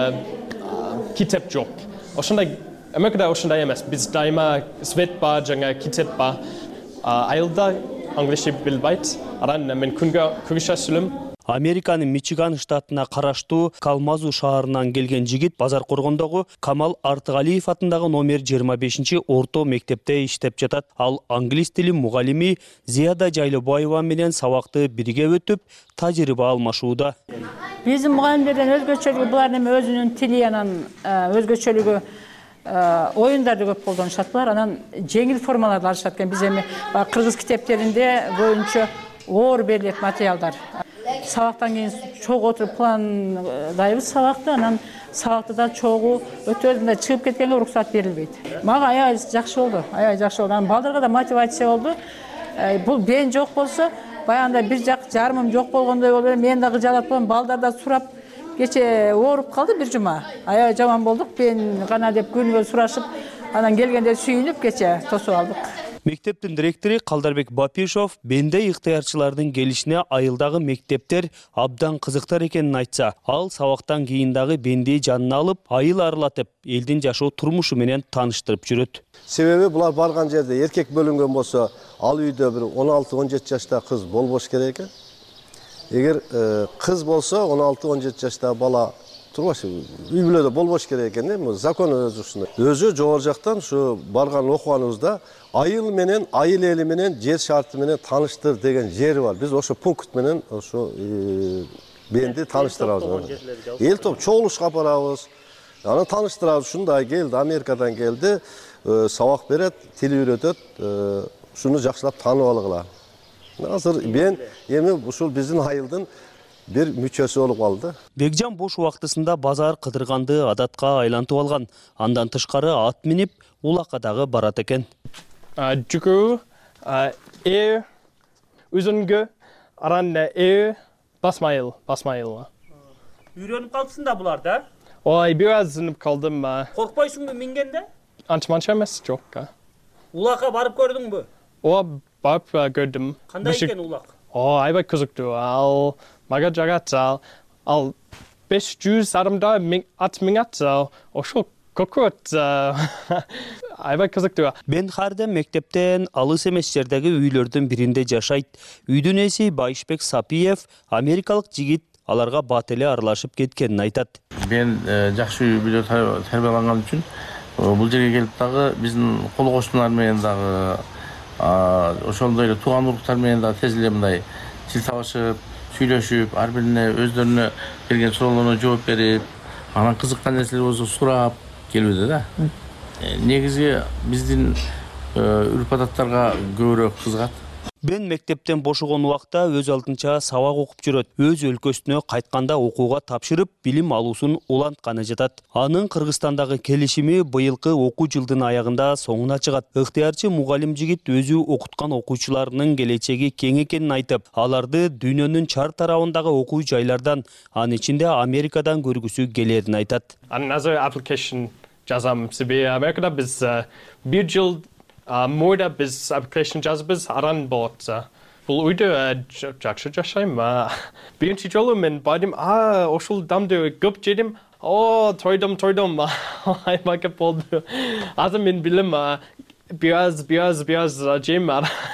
китеп жок. Ошондой Америкада ошондой эмес. Биз дайыма свет бар, жаңа китеп бар. Айылда англисче билбейт. Анан мен күнгө кыргызча сүйлөйм. Американын Мичиган штатына караштуу Калмазу шаарынан келген жигит Базар Коргондогу Камал Артыгалиев атындагы номер жыйырма бешинчи орто мектепте иштеп жатат. Ал англис тили мугалими Зияда Жайлобаева менен сабакты бирге өтүп, тажрыйба алмашууда. Биздин мугалимдерден өзгөчөлүгү булардын эми өзүнүн тили анан өзгөчөлүгү оюндарды көп колдонушат булар, анан жеңил формаларды алышат экен. Биз эми кыргыз китептеринде боюнча оор берилет материалдар. Сабактан кийин чогуу отуруп пландайбыз сабакты, анан сабакты да чогуу өтөбүз, чыгып кеткенге уруксат берилбейт. Мага аябай жакшы болду, аябай жакшы болду. Анан балдарга да мотивация болду. Бул бен жок болсо, баягында бир жак жарымым жок болгондой болду. Мен дагы жалап болом, балдар да сурап, кече ооруп калды бир жума. Аябай жаман болдук, бен гана деп күнүгө сурашып, анан келгенде сүйүнүп кече тосуп алдык. Мектептин директору Калдарбек Бапишов бендей ыктыярчылардын келишине айылдагы мектептер абдан кызыктар экенин айтса, ал сабактан кийин дагы бенди жанына алып, айыл аралатып, элдин жашоо турмушу менен тааныштырып жүрөт. Себеби булар барган жерде эркек бөлүнгөн болсо, ал үйдө бир он алты он жети жашта кыз болбош керек экен. Эгер кыз болсо он алты он жети жашта бала турбаш, үй бүлөдө болбош керек экен, эми закон өзү ушундай. Өзү жогору жактан ушу барган окуганыбызда айыл менен, айыл эли менен, жер шарты менен тааныштыр деген жери бар. Биз ошо пункт менен ошо бенди тааныштырабыз. Эл топ чогулушка барабыз. Аны тааныштырабыз. Ушундай келди, Америкадан келди, сабак берет, тил үйрөтөт, ушуну жакшылап таанып алгыла. Азыр мен эми ушул биздин айылдын бир мүчөсү болуп калды. Бекжан бош убактысында базар кыдырганды адатка айлантып алган. Андан тышкары ат минип, улакка дагы барат экен. Жүгүрүү, эр, үзүнгө, аран эр, басмайыл, басмайыл. Үйрөнүп калыпсың да булар да? Ой, бир аз үзүнүп калдым. Коркпойсуңбу мингенде? Анча-манча эмес, жок. улакка барып көрдүңбү? Ооба, барып көрдүм. Кандай экен улак? О, аябай кызыктуу. Ал мага жагат. Ал ал беш жүз адамдар ат минат. Ошол көкөт аябай кызыктуу. Бен Харден мектептен алыс эмес жердеги үйлөрдүн биринде жашайт. Үйдүн ээси Байышбек Сапиев америкалык жигит аларга бат эле аралашып кеткенин айтат. Мен жакшы үй бүлө тарбияланган үчүн бул жерге келип дагы биздин кол кошуналар менен дагы ошондой эле тууган уруктар менен дагы тез эле мындай тил табышып, сүйлөшүп, ар бирине өздөрүнө келген суроолоруна жооп берип, анан кызыккан нерселер болсо сурап келүүдө да. Негизи биздин үрп адаттарга көбүрөөк кызыгат. Бен мектептен бошогон убакта өз алдынча сабак окуп жүрөт. Өз өлкөсүнө кайтканда окууга тапшырып, билим алуусун улантканы жатат. Анын Кыргызстандагы келишими быйылкы окуу жылдын аягында соңуна чыгат. Ыктыярчы мугалим жигит өзү окуткан окуучуларынын келечеги кең экенин айтып, аларды дүйнөнүн чар тарабындагы окуу жайлардан, анын ичинде Америкадан көргүсү келерин айтат. Another application жазам. Себеби Америкада биз бир жыл мойда биз application жазабыз, аран болот. Бул үйдө жакшы жашайм. Биринчи жолу мен бардым, а ошол дамды көп жедим. О, тойдум, тойдум. Аябай көп болду. Азыр мен билем бираз, бираз, бираз жейм.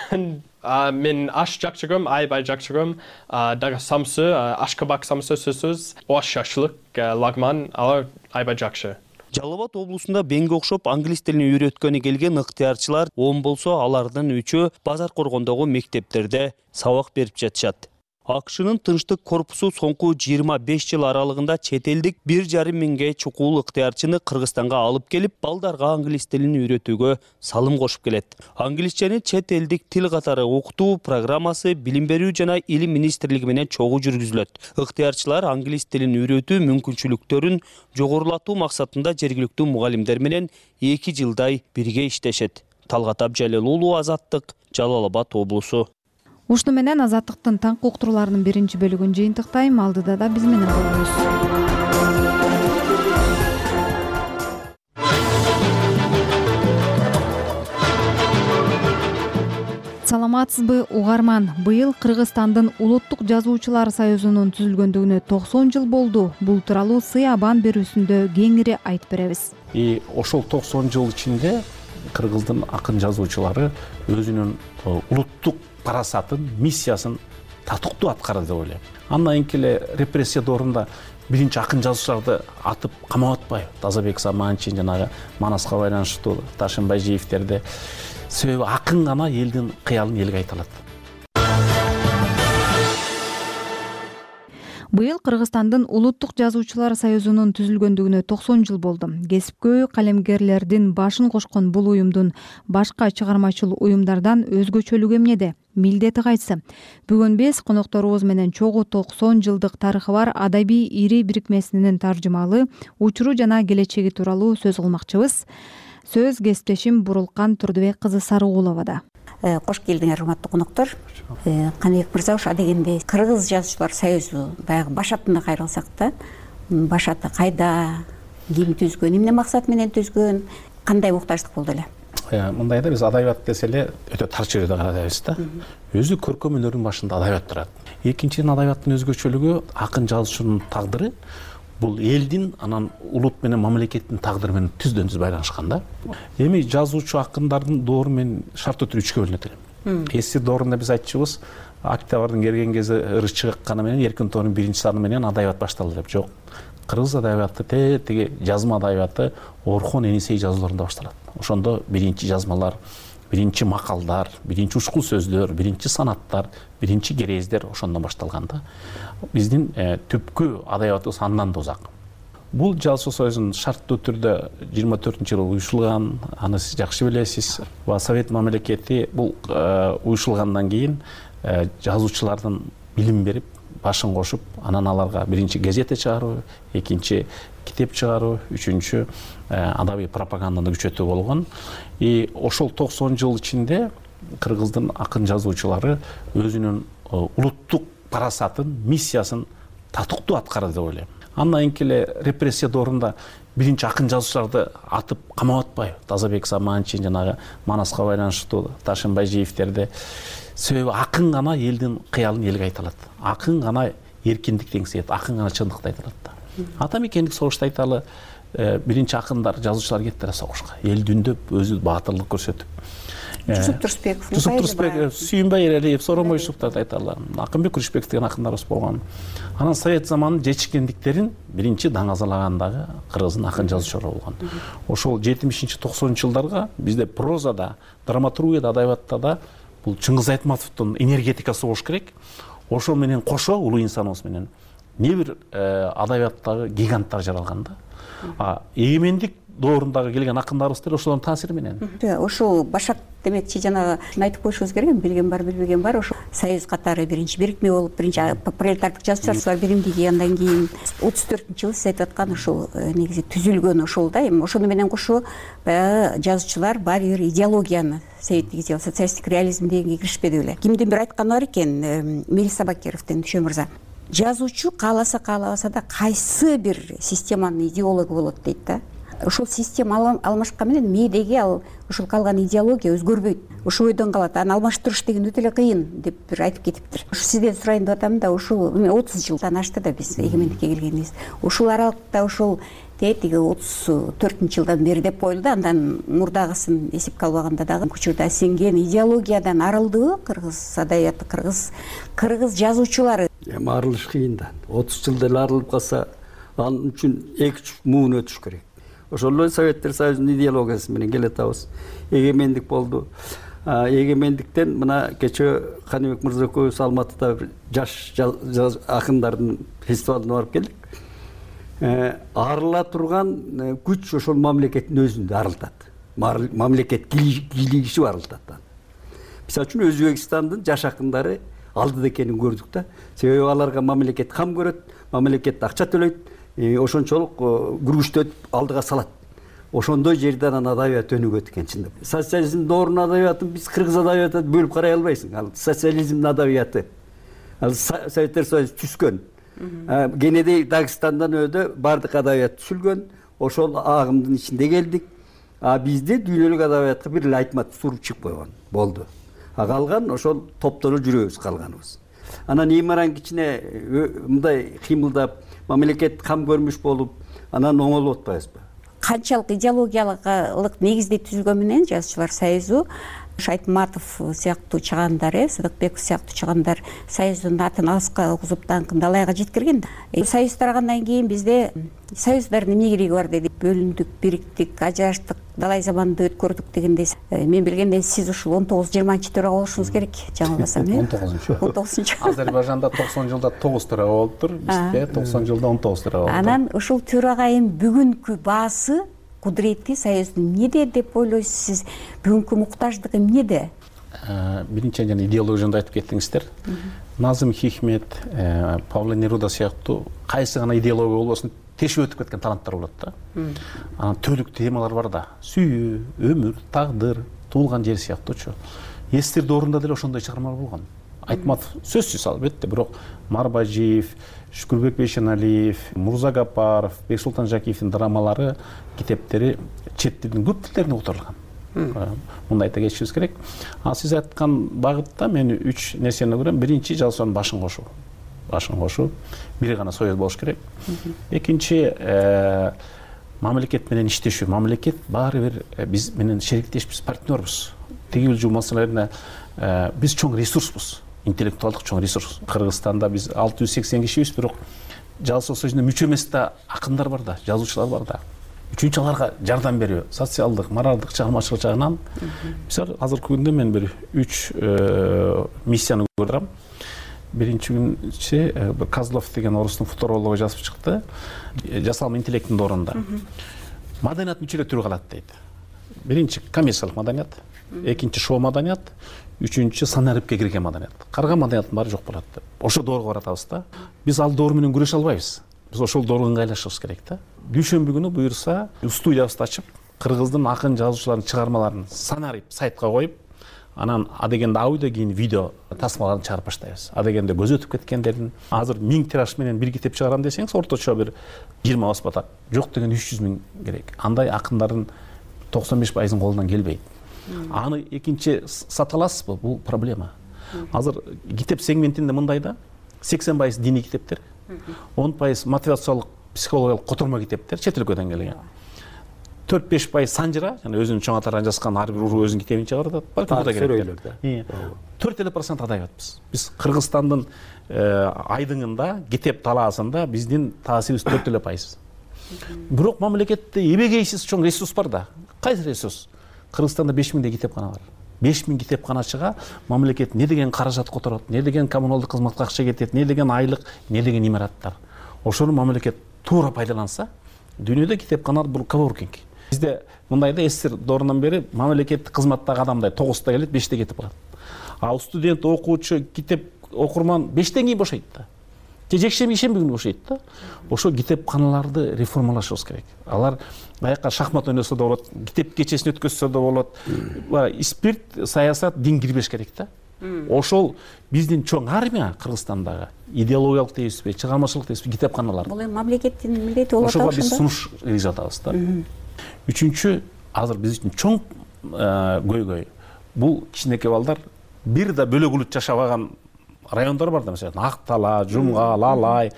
Мен аш жакшы көрөм, аябай жакшы көрөм. Дагы самсы, ашкабак самсы сөзсүз, ош шашлык, лагман, алар аябай жакшы. Жалал Абад облусунда Бенге окшоп англис тилин үйрөткөнү келген ыктыярчылар он болсо алардын үчөө Базар Коргондогу мектептерде сабак берип жатышат. АКШнын тынчтык корпусу соңку жыйырма беш жыл аралыгында чет элдик бир жарым миңге чукул ыктыярчыны Кыргызстанга алып келип, балдарга англис тилин үйрөтүүгө салым кошуп келет. Англисчени чет элдик тил катары окутуу программасы Билим берүү жана Илим министрлиги менен чогуу жүргүзүлөт. Ыктыярчылар англис тилин үйрөтүү мүмкүнчүлүктөрүн жогорулатуу максатында жергиликтүү мугалимдер менен эки жылдай бирге иштешет. Талгат Абжалел уулу, Азаттык, Жалал Абад облусу. Ушуну менен Азаттыктын таңкы уктурууларынын биринчи бөлүгүн жыйынтыктайм. Алдыда да биз менен болуңуз. Саламатсызбы угарман? Быйыл Кыргызстандын Улуттук жазуучулар союзунун түзүлгөндүгүнө токсон жыл болду. Бул тууралуу сый абан берүүсүндө кеңири айтып беребиз. И ошол токсон жыл ичинде Кыргыздын акын жазуучулары өзүнүн улуттук парасатын, миссиясын татыктуу аткарды деп ойлойм. Андан кийин эле репрессия доорунда биринчи акын жазуучуларды атып камап атпайбы? Тазабек Саманчин, жанагы Манаска байланыштуу Ташынбай Жеевтерди. Себеби акын гана элдин кыялын элге айта алат. Быйыл Кыргызстандын Улуттук жазуучулар союзунун түзүлгөндүгүнө токсон жыл болду. Кесипкөй калемгерлердин башын кошкон бул уюмдун башка чыгармачыл уюмдардан өзгөчөлүгү эмнеде? Милдети кайсы? Бүгүн биз конокторубуз менен чогуу токсон жылдык тарыхы бар адабий ири бирикмесинин таржымалы учуру жана келечеги тууралуу сөз кылмакчыбыз. Сөз кесиптешим Бурулкан Турдубек кызы Сарыгуловада. Кош келдиңер, урматтуу коноктор. Каныбек мырза, ошо дегенде Кыргыз жазуучулар союзу баягы башатына кайрылсак да, башаты кайда, ким түзгөн, эмне максат менен түзгөн, кандай муктаждык болду эле? Мындай да, биз адабият десе эле өтө тар чөйрөдө карайбыз да. Өзү көркөм өнөрдүн башында адабият турат. Экинчиден, адабияттын өзгөчөлүгү акын жазуучунун тагдыры бул элдин, анан улут менен мамлекеттин тагдыры менен түздөн түз байланышкан да. Эми жазуучу акындардын доору менен шарттуу түрдө үчкө бөлүнөт элем. Эски доорунда биз айтчубуз, октябрдын келген кези ырыс чыгыкканы менен эркин тоонун биринчи саны менен адабият башталды деп. Жок. Кыргыз адабияты те теги жазма адабияты Орхон Энисей жазууларында башталат. Ошондо биринчи жазмалар, биринчи макалдар, биринчи ушкул сөздөр, биринчи санаттар, биринчи керездер ошондон башталган да. Биздин түпкү адабиятыбыз андан да узак. Бул жазуучу союзунун шарттуу түрдө жыйырма төртүнчү жылы уюшулган, аны сиз жакшы билесиз. Ва Совет мамлекети бул уюшулгандан кийин жазуучулардын билим берип, башын кошуп, анан аларга биринчи газета чыгаруу, экинчи китеп чыгаруу, үчүнчү адабий пропаганданы күчөтүү болгон. И ошол токсон жыл ичинде Кыргыздын акын жазуучулары өзүнүн улуттук парасатын, миссиясын татыктуу аткарды деп ойлойм. Андан кийин эле репрессия доорунда биринчи акын жазуучуларды атып камап атпайбы, Тазабек Саманчин, жанагы Манаска байланыштуу Ташын Байжиевтерди. Себеби акын гана элдин кыялын элге айта алат. Акын гана эркиндик теңсейт, акын гана чындыкты айта алат да. Ата мекендик согушта айталы, биринчи акындар, жазуучулар кеттир согушка. Эл дүндөп, өзү баатырлык көрсөтүп. Жусуп Турсбеков, Жусуп Турсбеков, Сүйүнбай Эралиев, Сооронбай Юсуптарды айталы. Акынбек Күрүшбеков деген акындарыбыз болгон. Анан совет заманынын жечиккендиктерин биринчи даңазалагандагы кыргыздын акын жазуучулары болгон. Ошол жетимишинчи токсонунчу жылдарга бизде прозада, драматургияда, адабиятта да бул Чыңгыз Айтматовдун энергетикасы болуш керек. Ошол менен кошо улуу инсаныбыз менен не бир адабияттагы гиганттар жаралган да. Эгемендик доорундагы келген акындарыбыз ошолордун таасири менен. Ошол башак демекчи жанагы айтып коюшубуз керек, билген бар, билбеген бар. Ошо союз катары биринчи бирикме болуп, биринчи пролетардык жазуучулар биримдиги, андан кийин отуз төртүнчү жылы сиз айтып аткан ошол негизи түзүлгөн ошол да. Эми ошону менен кошо баягы жазуучулар баары бир идеологияны, советтик идеология, социалистик реализм дегенге киришпеди беле. Кимдин бир айтканы бар экен, Мелиса Бакировдун, Дүшө мырза. Жазуучу кааласа каалабаса да кайсы бир системанын идеологу болот дейт да. Ошол система алмашкан менен мээдеги ал ошол калган идеология өзгөрбөйт. Ошол бойдон калат. Аны алмаштырыш деген өтө эле кыйын деп бир айтып кетиптир. Ушу сизден сурайын деп атам да, ушул отуз жылдан ашты да биз эгемендикке келгенибиз. Ушул аралыкта ошол тетиги отуз төртүнчү жылдан бери деп коюлду. Андан мурдагысын эсепке албаганда дагы учурда сиңген идеологиядан арылдыбы кыргыз адабияты, кыргыз кыргыз жазуучулары? Эми арылыш кыйын да. отуз жылда эле арылып калса, ал үчүн эки үч муун өтүш керек. Ошол эле Советтер Союзунун идеологиясы менен келатабыз. Эгемендик болду. Эгемендиктен мына кече Каныбек мырза экөөбүз Алматыда бир жаш акындардын фестивалына барып келдик. Арыла турган күч ошол мамлекеттин өзүндө арылтат. Мамлекет кийлигиши арылтат. Мисалы үчүн Өзбекстандын жаш акындары алдыда экенин көрдүк да. Себеби аларга мамлекет кам көрөт, мамлекет акча төлөйт. Ошончолук күргүчтөп алдыга салат. Ошондой жерден анан адабият өнүгөт экен чындап. Социализм доорунун адабиятын биз кыргыз адабиятын бөлүп карай албайсың. Ал социализмдин адабияты. Ал Советтер Союзу түскөн. Кенеди Дагыстандан өдө бардык адабият түзүлгөн. Ошол агымдын ичинде келдик. А бизде дүйнөлүк адабиятка бир эле Айтматов туруп чыгып койгон. Болду. А калган ошол топтону жүрөбүз калганыбыз. Анан имаран кичине мындай кыймылдап мамлекет кам көрмүш болуп, анан оңолуп атпайбызбы? Канчалык идеологиялык негизде түзүлгөн менен жазуучулар союзу Айтматов сыяктуу чыгандар, Сыдыкбеков сыяктуу чыгандар союздун атын алыска угузуп даңкын далайга жеткирген. Союз тарагандан кийин бизде союздардын эмне кереги бар деди. Бөлүндүк, бириктик, ажыраштык, далай заманды өткөрдүк дегендей. Мен билгенден сиз ушул он тогуз жыйырманчы төрага болушуңуз керек, жаңылбасам, э? он тогузунчу. он тогузунчу. Азербайжанда токсон жылда тогуз төрага болуптур, бизде токсон жылда он тогуз төрага болду. Анан ушул төрага эми бүгүнкү баасы кудурети союздун эмнеде деп ойлойсуз сиз? Бүгүнкү муктаждыгы эмнеде? Биринчи жана идеология жөнүндө айтып кеттиңиздер. Назым Хикмет, Павло Неруда сыяктуу кайсы гана идеология болбосун тешип өтүп кеткен таланттар болот да. Анан төлүк темалар бар да. Сүйүү, өмүр, тагдыр, туулган жер сыяктуучу. Эстер доорунда деле ошондой чыгармалар болгон. Айтматов сөзсүз албетте, бирок Марбажиев, Шүкүрбек Бейшеналиев, Мурза Гапаров, Бексултан Жакиевдин драмалары, китептери чет тилдин көп тилдерине которулган. Мындай айта кетишибиз керек. А сиз айткан багытта мен үч нерсени көрөм. Биринчи, жазуучунун башын кошуу. Башын кошуу. Бири гана союз болуш керек. Экинчи, мамлекет менен иштешүү. Мамлекет баары бир биз менен шериктешпиз, партнербуз. Тигил жуу маселелерине биз чоң ресурсбуз. Интеллектуалдык чоң ресурс. Кыргызстанда биз алты жүз сексен кишибиз, бирок жазуу союзуна мүчө эмес да акындар бар да, жазуучулар бар да. Үчүнчү аларга жардам берүү, социалдык, моралдык, чыгармачылык жагынан. Мисалы, азыркы күндө мен бир үч миссияны көрдүм. Биринчи күнчи Козлов деген орустун футурологу жазып чыкты. Жасалма интеллекттин доорунда. Маданият мүчөлө түрү калат дейт. Биринчи коммерциялык маданият, экинчи шоу маданият, үчүнчү санариптке кирген маданият. Карган маданияттын баары жок болот. Ошол доорго баратабыз да. Биз ал доор менен күрөшө албайбыз. Биз ошол доорго ыңгайлашыбыз керек да. Дүйшөмбү күнү буюрса, студиябызды ачып, кыргыздын акын жазуучуларынын чыгармаларын санарип сайтка коюп, анан адегенде абийден кийин видео тасмаларын чыгарып баштайбыз. Адегенде көз өтүп кеткендердин азыр миң тираж менен бир китеп чыгарам десеңиз, орточо бир жыйырма баспата, жок деген үч жүз миң керек. Андай акындардын токсон беш пайызынын колунан келбейт. Аны экинчи сата аласызбы? Бул проблема. Азыр китеп сегментинде мындай да, сексен пайыз диний китептер, он пайыз мотивациялык, психологиялык котормо китептер, чет өлкөдөн келген. төрт беш пайыз санжыра, жана өзүнүн чоң аталарын жазган ар бир уруу өзүнүн китебин чыгарат. Балким да керек. төрт элүү процент адайбатпыз. Биз Кыргызстандын айдыңында, китеп талаасында биздин таасирибиз төрт элүү пайыз. Бирок мамлекетте эбегейсиз чоң ресурс бар да. Кайсы ресурс? Кыргызстанда беш миңдей китепкана бар. беш миң китепканачыга мамлекет не деген каражат которот, не деген коммуналдык кызматка акча кетет, не деген айлык, не деген имараттар. Ошону мамлекет туура пайдаланса, дүйнөдө китепканалар бул коворкинг. Бизде мындай да эсир доорунан бери мамлекеттик кызматтагы адамдай тогузда келет, беште кетип калат. Ал студент, окуучу, китеп окурман бештен кийин бошойт да. Же жекшемби ишемби күнү бошойт да. Ошо китепканаларды реформалашыбыз керек. Алар баякка шахмат ойносо да болот, китеп кечесин өткөзсө да болот. Спирт, саясат, дин кирбеш керек да. Ошол биздин чоң армия Кыргызстандагы идеологиялык дейбизби, чыгармачылык дейбизби, китепканалар. Бул эми мамлекеттин милдети болот. Ошого биз сунуш жатабыз да. Үчүнчү, азыр биз үчүн чоң көйгөй. Бул кичинекей балдар бир да бөлөгүлүт жашабаган райондар бар да, мисалы Ак Тала, Жумгал, Алай,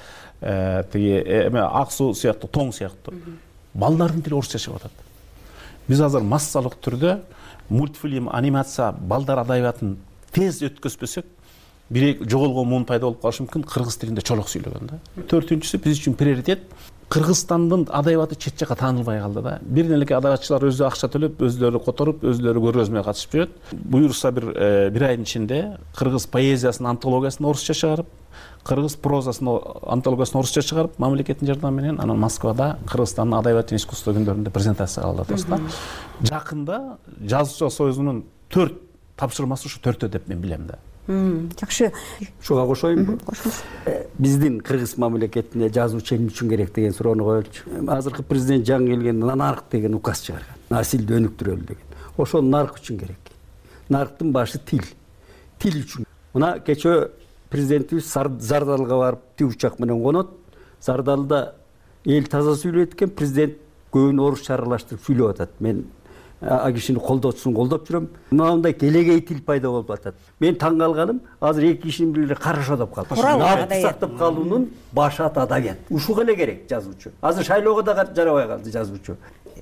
тиги эме Ак Суу сыяктуу, Тоң сыяктуу. Балдардын тили орусча чыгып атат. Биз азыр массалык түрдө мультфильм, анимация балдар адабиятын тез өткөзбөсөк, бир жоголгон муун пайда болуп калышы мүмкүн, кыргыз тилинде чолок сүйлөгөн да. Төртүнчүсү биз үчүн приоритет Кыргызстандын адабияты чет жакка таанылбай калды да. Бир неле адабиятчылар өзү акча төлөп, өзлөрү которуп, өзлөрү көргөзмөй катышып жүрөт. Буюрса бир бир айдын ичинде кыргыз поэзиясынын антологиясын орусча чыгарып, кыргыз прозасынын антологиясын орусча чыгарып, мамлекеттин жардамы менен анан Москвада Кыргызстандын адабият жана искусство күндөрүндө презентация кылды достор. Жакында Жазуучулар союзунун төрт тапшырмасы ушу төртөө деп мен билем да. Жакшы. Ушуга кошоюнбу? Кошоңуз. Биздин кыргыз мамлекетине жазуучу эмне үчүн керек деген суроону коелучу. Азыркы президент жаңы келгенде нарк деген указ чыгарган. Насилди өнүктүрөлү деген. Ошол нарк үчүн керек. Нарктын башы тил. Тил үчүн. Мына кечээ президентибиз Зардалга барып тиг учак менен конот. Зардалда эл таза сүйлөйт экен, президент көбүн орусча аралаштырып сүйлөп атат. Мен а кишини колдотсун колдоп жүрөм. Мындай келегей тил пайда болуп атат. Мен таң калганым, азыр эки кишинин бири карашо деп калды. Наркты сактап калуунун башы аты адабият. Ушуга эле керек жазуучу. Азыр шайлоого да жарабай калды жазуучу.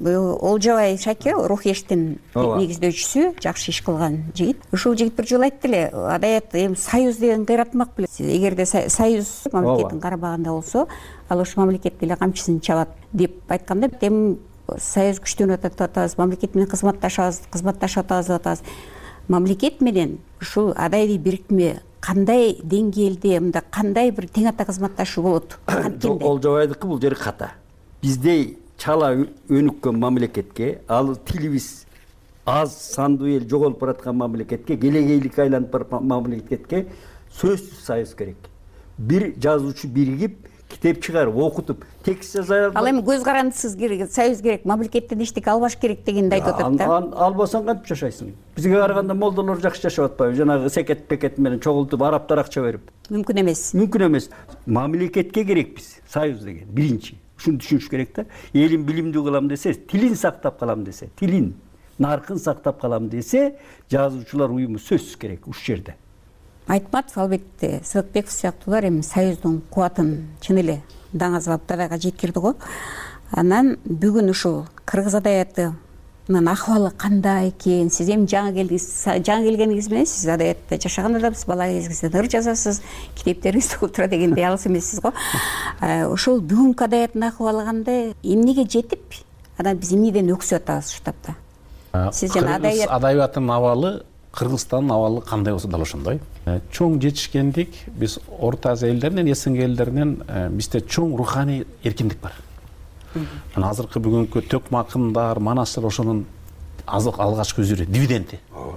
Олжобай Шаке Рухештин негиздөөчүсү, жакшы иш кылган жигит. Ушул жигит бир жолу айтты эле, адабият эми союз деген кыйратмак беле. Эгерде союз мамлекеттин карабагында болсо, ал ошол мамлекетке эле камчысын чабат деп айтканда, эми союз күчтөнүп атат деп атабыз, мамлекет менен кызматташабыз, кызматташып атабыз деп атабыз. Мамлекет менен ушул адайый бирикме кандай деңгээлде, мында кандай бир тең ата кызматташуу болот? Олжобайдыкы бул жери ката. Бизде чала өнүккөн мамлекетке, ал тилибиз аз сандуу эл жоголуп бараткан мамлекетке, келегейликке айланып бараткан мамлекетке сөзсүз союз керек. Бир жазуучу биригип, китеп чыгарып, окутуп, текст жаза. Ал эми көз карандысыз союз керек, мамлекеттен эчтеке албаш керек дегенди айтып атат да. Албасаң кантип жашайсың? Бизге караганда молдолор жакшы жашап атпайбы? Жанагы секет пекет менен чогултуп, араптар акча берип. Мүмкүн эмес. Мүмкүн эмес. Мамлекетке керекпиз союз деген. Биринчи. Ушуну түшүнүш керек да. Элин билимдүү кылам десе, тилин сактап калам десе, тилин, наркын сактап калам десе, жазуучулар уюму сөзсүз керек ушул жерде. Айтматов, албетте Сыдыкбеков сыяктуулар эми союздун кубатын чын эле даңазалап дадайга жеткирди го. Анан бүгүн ушул кыргыз адабиятынын акыбалы кандай экен? Сиз эми жаңы келдиңиз, жаңы келгениңиз менен сиз адабиятта жашаган адамсыз, бала кезиңизден ыр жазасыз, китептериңиз толуп тура дегендей алыс эмессиз го. Ошол бүгүнкү адабияттын акыбалы кандай? Эмнеге жетип, анан биз эмнеден өксүп атабыз ушул тапта? Сиз жана адабият адабияттын абалы Кыргызстандын абалы кандай болсо дал ошондой. Чоң жетишкендик биз Орто Азия элдеринен, СНГ элдеринен бизде чоң руханий эркиндик бар. Мына азыркы бүгүнкү төкмакындар, манастыр ошонун алгачкы үзүрү, дивиденти.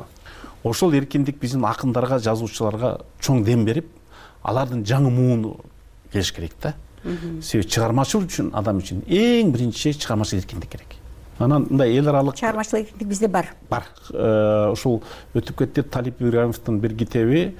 Ошол эркиндик биздин акындарга, жазуучуларга чоң дем берип, алардын жаңы мууну келиш керек да. Себеби чыгармачылык үчүн, адам үчүн эң биринчи чыгармачыл эркиндик керек. Анан мындай эл аралык чыгармачылык бизде бар. Бар. Ушул өтүп кетти Талип Ибраимовдун бир китеби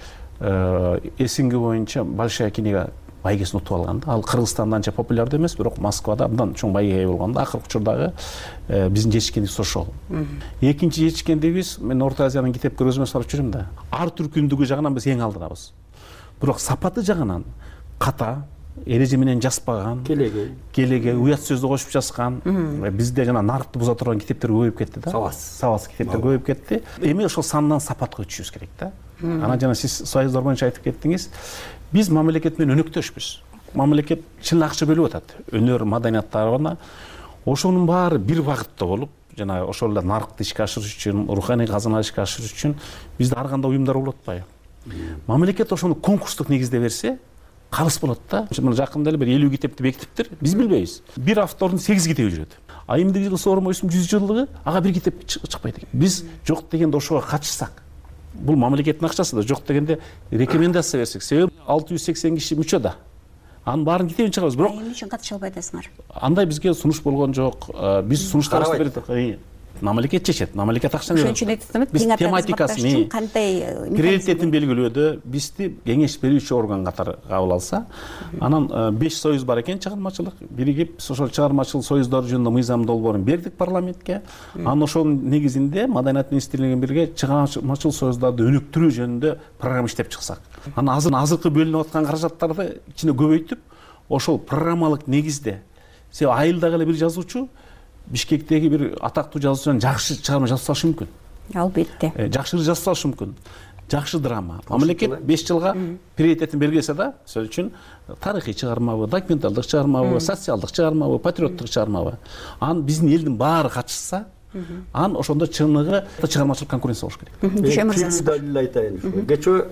эсинги боюнча большая книга байгесин утуп алган да. Ал Кыргызстанда анча популярдуу эмес, бирок Москвада абдан чоң байгеге болгон да. Акыркы учурдагы биздин жетишкендигибиз ошол. Экинчи жетишкендигибиз, мен Орто Азиянын китеп көргөзмө салып жүрөм да. Ар түркүндүгү жагынан биз эң алдырабыз. Бирок сапаты жагынан ката, эреже менен жазбаган, келеге, келеге уят сөздү кошуп жазган. Бизде жана нарыкты буза турган китептер көбөйүп кетти да. Сабас, сабас китептер көбөйүп кетти. Эми ошол сандан сапатка өтүшүбүз керек да. Анан жана сиз союздар боюнча айтып кеттиңиз. Биз мамлекет менен өнөктөшпүз. Мамлекет чын акча бөлүп атат. Өнөр, маданияттарына. Ошонун баары бир багытта болуп, жана ошол эле нарыкты ишке ашырыш үчүн, руханий казына ишке ашырыш үчүн бизде ар кандай уюмдар болуп атпайбы? Мамлекет ошону конкурстук негизде берсе, калыс болот да. Мына жакында эле бир элүү китепти бекитиптир. Биз билбейбиз. Бир автордун сегиз китеби жүрөт. А эмдиги жыл Сооронбай Өсүм жүз жылдыгы ага бир китеп чыкпайт экен. Биз жок дегенде ошого катышсак, бул мамлекеттин акчасы да, жок дегенде рекомендация берсек, себеби алты жүз сексен киши мүчө да. Анын баарын китебин чыгарабыз, бирок эмне үчүн катыша албай атасыңар? Андай бизге сунуш болгон жок. Биз сунуштарыбызды бердик. Мамлекет чечет, мамлекет акчаны берет. Ошон үчүн айтып Биз тематикасын, кандай приоритетин белгилөөдө бизди кеңеш берүүчү орган катары кабыл алса, анан беш союз бар экен чыгармачылык. Биригип ошол чыгармачыл союздар жөнүндө мыйзам долбоорун бердик парламентке. Анан ошонун негизинде Маданият министрлигинен бирге чыгармачыл союздарды өнүктүрүү жөнүндө программа иштеп чыксак. Анан азыр азыркы бөлүнүп аткан каражаттарды ичине көбөйтүп, ошол программалык негизде, себеби айылдагы эле бир жазуучу Бишкектеги бир атактуу жазуучудан жакшы чыгарма жазып салышы мүмкүн. Албетте. Жакшы жазып салышы мүмкүн. Жакшы драма. Мамлекет беш жылга приоритетин белгилесе да, сөз үчүн тарыхый чыгармабы, документалдык чыгармабы, социалдык чыгармабы, патриоттук чыгармабы. Анан биздин элдин баары катышса, анан ошондо чыныгы чыгармачылык конкуренция болуш керек. Düşe мырза. Далил айтайын. Кечөө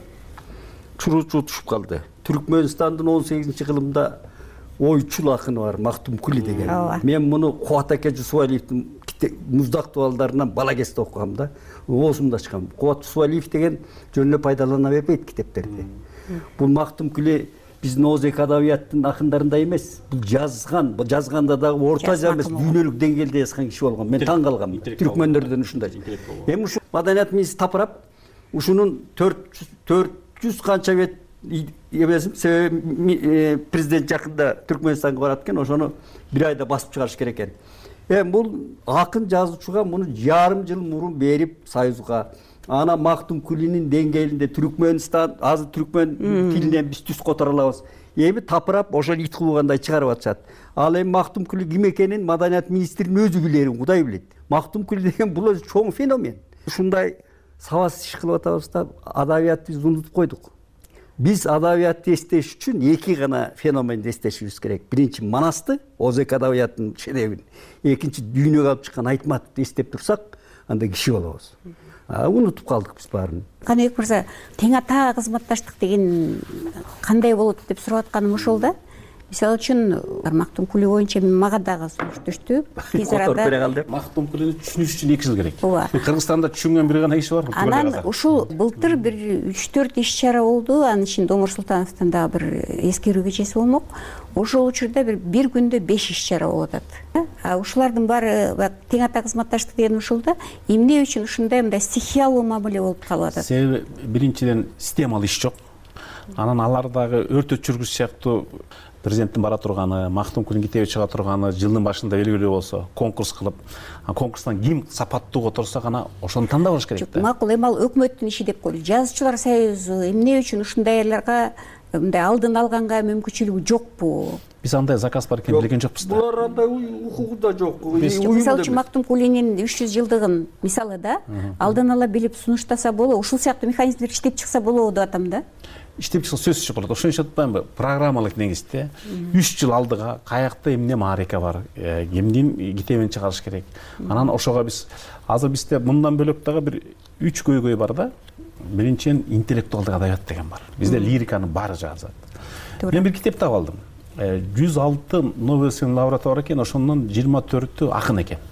чуруучу утушуп калды. Түркмөнстандын он сегизинчи кылымда ойчул акыны бар, Мактум Кули деген. Мен муну Кубат аке Жусуалиевдин муздак туалдарынан бала кезде окугам да. Оозумда чыккан. Кубат Жусуалиев деген жөн эле пайдалана бербейт китептерди. Бул Мактум Кули биздин Озек адабияттын акындарында эмес. Бул жазган, жазганда дагы Орто Азия эмес, дүйнөлүк деңгээлде жазган киши болгон. Мен таң калгам. Түркмөндөрдөн ушундай. Эми ушу Маданият министри тапырап, ушунун төрт жүз канча бет эмесин, себеби президент жакында Түркмөнстанга барат экен, ошону бир айда басып чыгарыш керек экен. Эми бул акын жазуучуга муну жарым жыл мурун берип союзга, ана Мактум Кулинин деңгээлинде Түркмөнстан, азыр түркмөн тилинен биз түз которо алабыз. Эми тапырап ошол ит кылгандай чыгарып атышат. Ал эми Мактум Кули ким экенин Маданият министринин өзү билерин Кудай билет. Мактум Кули деген бул өзү чоң феномен. Ушундай сабас иш кылып атабыз да, адабиятты унутуп койдук. Биз адабиятты эстеш үчүн эки гана феноменди эстешибиз керек. Биринчи Манасты, Озек адабияттын шедеврин. Экинчи дүйнөгө алып чыккан Айтматовду эстеп турсак, анда киши болобуз. Унутуп калдык биз баарын. Каныбек мырза, тең ата кызматташтык деген кандай болот деп сурап атканым ошол да. Мисалы үчүн Мактум Кули боюнча мага дагы сунуш түштү. Тез арада Мактум Кулини түшүнүш үчүн эки жыл керек. Кыргызстанда түшүнгөн бир гана киши бар. Анан ушул былтыр бир үч төрт иш чара болду. Анын ичинде Омур Султановдун дагы бир эскерүү кечеси болмок. Ошол учурда бир бир күндө беш иш чара болуп атат. А ушулардын баары тең ата кызматташтык деген ушул да. Эмне үчүн ушундай мындай стихиялуу мамиле болуп калып атат? Себеби биринчиден системалуу иш жок. Анан алар дагы өрт өчүргүч сыяктуу президенттин бара турганы, Мактум Кулин китеби чыга турганы жылдын башында белгилүү болсо, конкурс кылып, конкурстан ким сапаттуу которса гана ошону тандап алыш керек да. Макул, эми ал өкмөттүн иши деп койлу. Жазуучулар союзу эмне үчүн ушундайларга мындай алдын алганга мүмкүнчүлүгү жокпу? Биз андай заказ бар экенин билген жокпуз да. Булар андай укугу да жок. Мисалы үчүн Мактум Кулинин үч жүз жылдыгын мисалы да, алдын ала билип сунуштаса болобу, ушул сыяктуу механизмдер иштеп чыкса болобу деп атам да. Иштеп чыкса сөзсүз болот. Ошон үчүн айтпаймынбы, программалык негизде үч жыл алдыга каякта эмне маарека бар, кимдин китебин чыгарыш керек. Анан ошого биз азыр бизде мындан бөлөк дагы бир үч көйгөй бар да. Биринчиден интеллектуалдык адабият деген бар. Бизде лириканын баары жазат. Мен бир китеп таап алдым. жүз алты Нобель сыйлыгынын лауреаты бар экен, ошондон жыйырма төртү акын экен.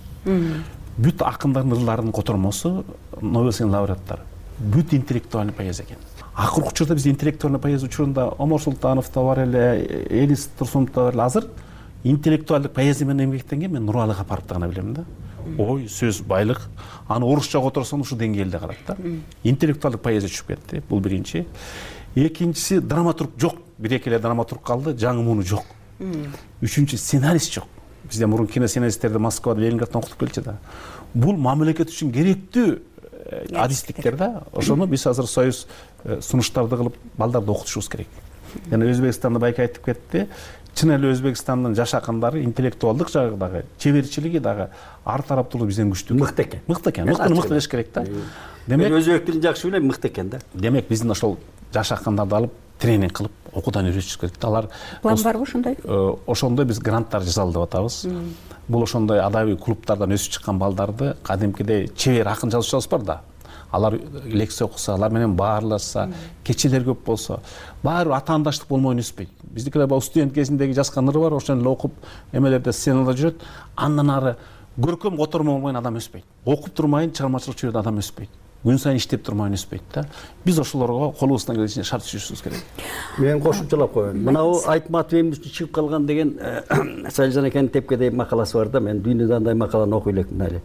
Бүт акындардын ырларынын котормосу Нобель сыйлыгынын лауреаттары. Бүт интеллектуальный поэзия экен. Акыркы учурда биз интеллектуальный поэзия учурунда Омур Султанов да бар эле, Элис Турсунов да бар эле. Азыр интеллектуалдык поэзия менен эмгектенген мен Нуралы Капаровду гана билем да. ой, сөз, байлык. Аны орусча отурсаң ушу деңгээлде карайт да. Интеллектуалдык поэзия түшүп кетти. Бул биринчи. Экинчиси драматург жок. Бир эки эле драматург калды, жаңы муну жок. Үчүнчү сценарист жок. Бизде мурун киносценаристтерди Москвада, Ленинграддан окутуп келчү да. Бул мамлекет үчүн керектүү адистиктер да. Ошону биз азыр союз сунуштарды кылып балдарды окутушубуз керек. Жана Өзбекстанда байка айтып кетти. Чын эле Өзбекстандын жаш акындары интеллектуалдык жагы дагы, чеберчилиги дагы ар тараптуу бизден күчтүү. Мыкты экен. Мыкты экен. Мыктыны мыкты деш керек да. Демек өзбек тилин жакшы билем, мыкты экен да. Демек биздин ошол жаш акындарды алып тренинг кылып окуудан үйрөтүш керек. Алар план барбы ошондой? Ошондой биз гранттар жасалды деп атабыз. Бул ошондой адабий клубтардан өсүп чыккан балдарды кадимкидей чебер акын жазуучубуз бар да. Алар лекция окуса, алар менен баарлашса, кечелер көп болсо, баары атаандаштык болмой өспөйт. Биздикилер баягы студент кезиндеги жазган ыры бар, ошону эле окуп, эмелерде сценада жүрөт. Андан ары көркөм котормо болмойн адам өспөйт. Окуп турмайын чыгармачылык чөйрөдө адам өспөйт. Күн сайын иштеп турмайын өспөйт да. Биз ошолорго колубуздан келишинче шарт түзүшүбүз керек. Мен кошумчалап коеюн. Мынау Айтматов эмне үчүн чыгып калган деген Салжан экенин тепкедеги макаласы бар да. Мен дүйнөдө андай макаланы окуй элекмин эле.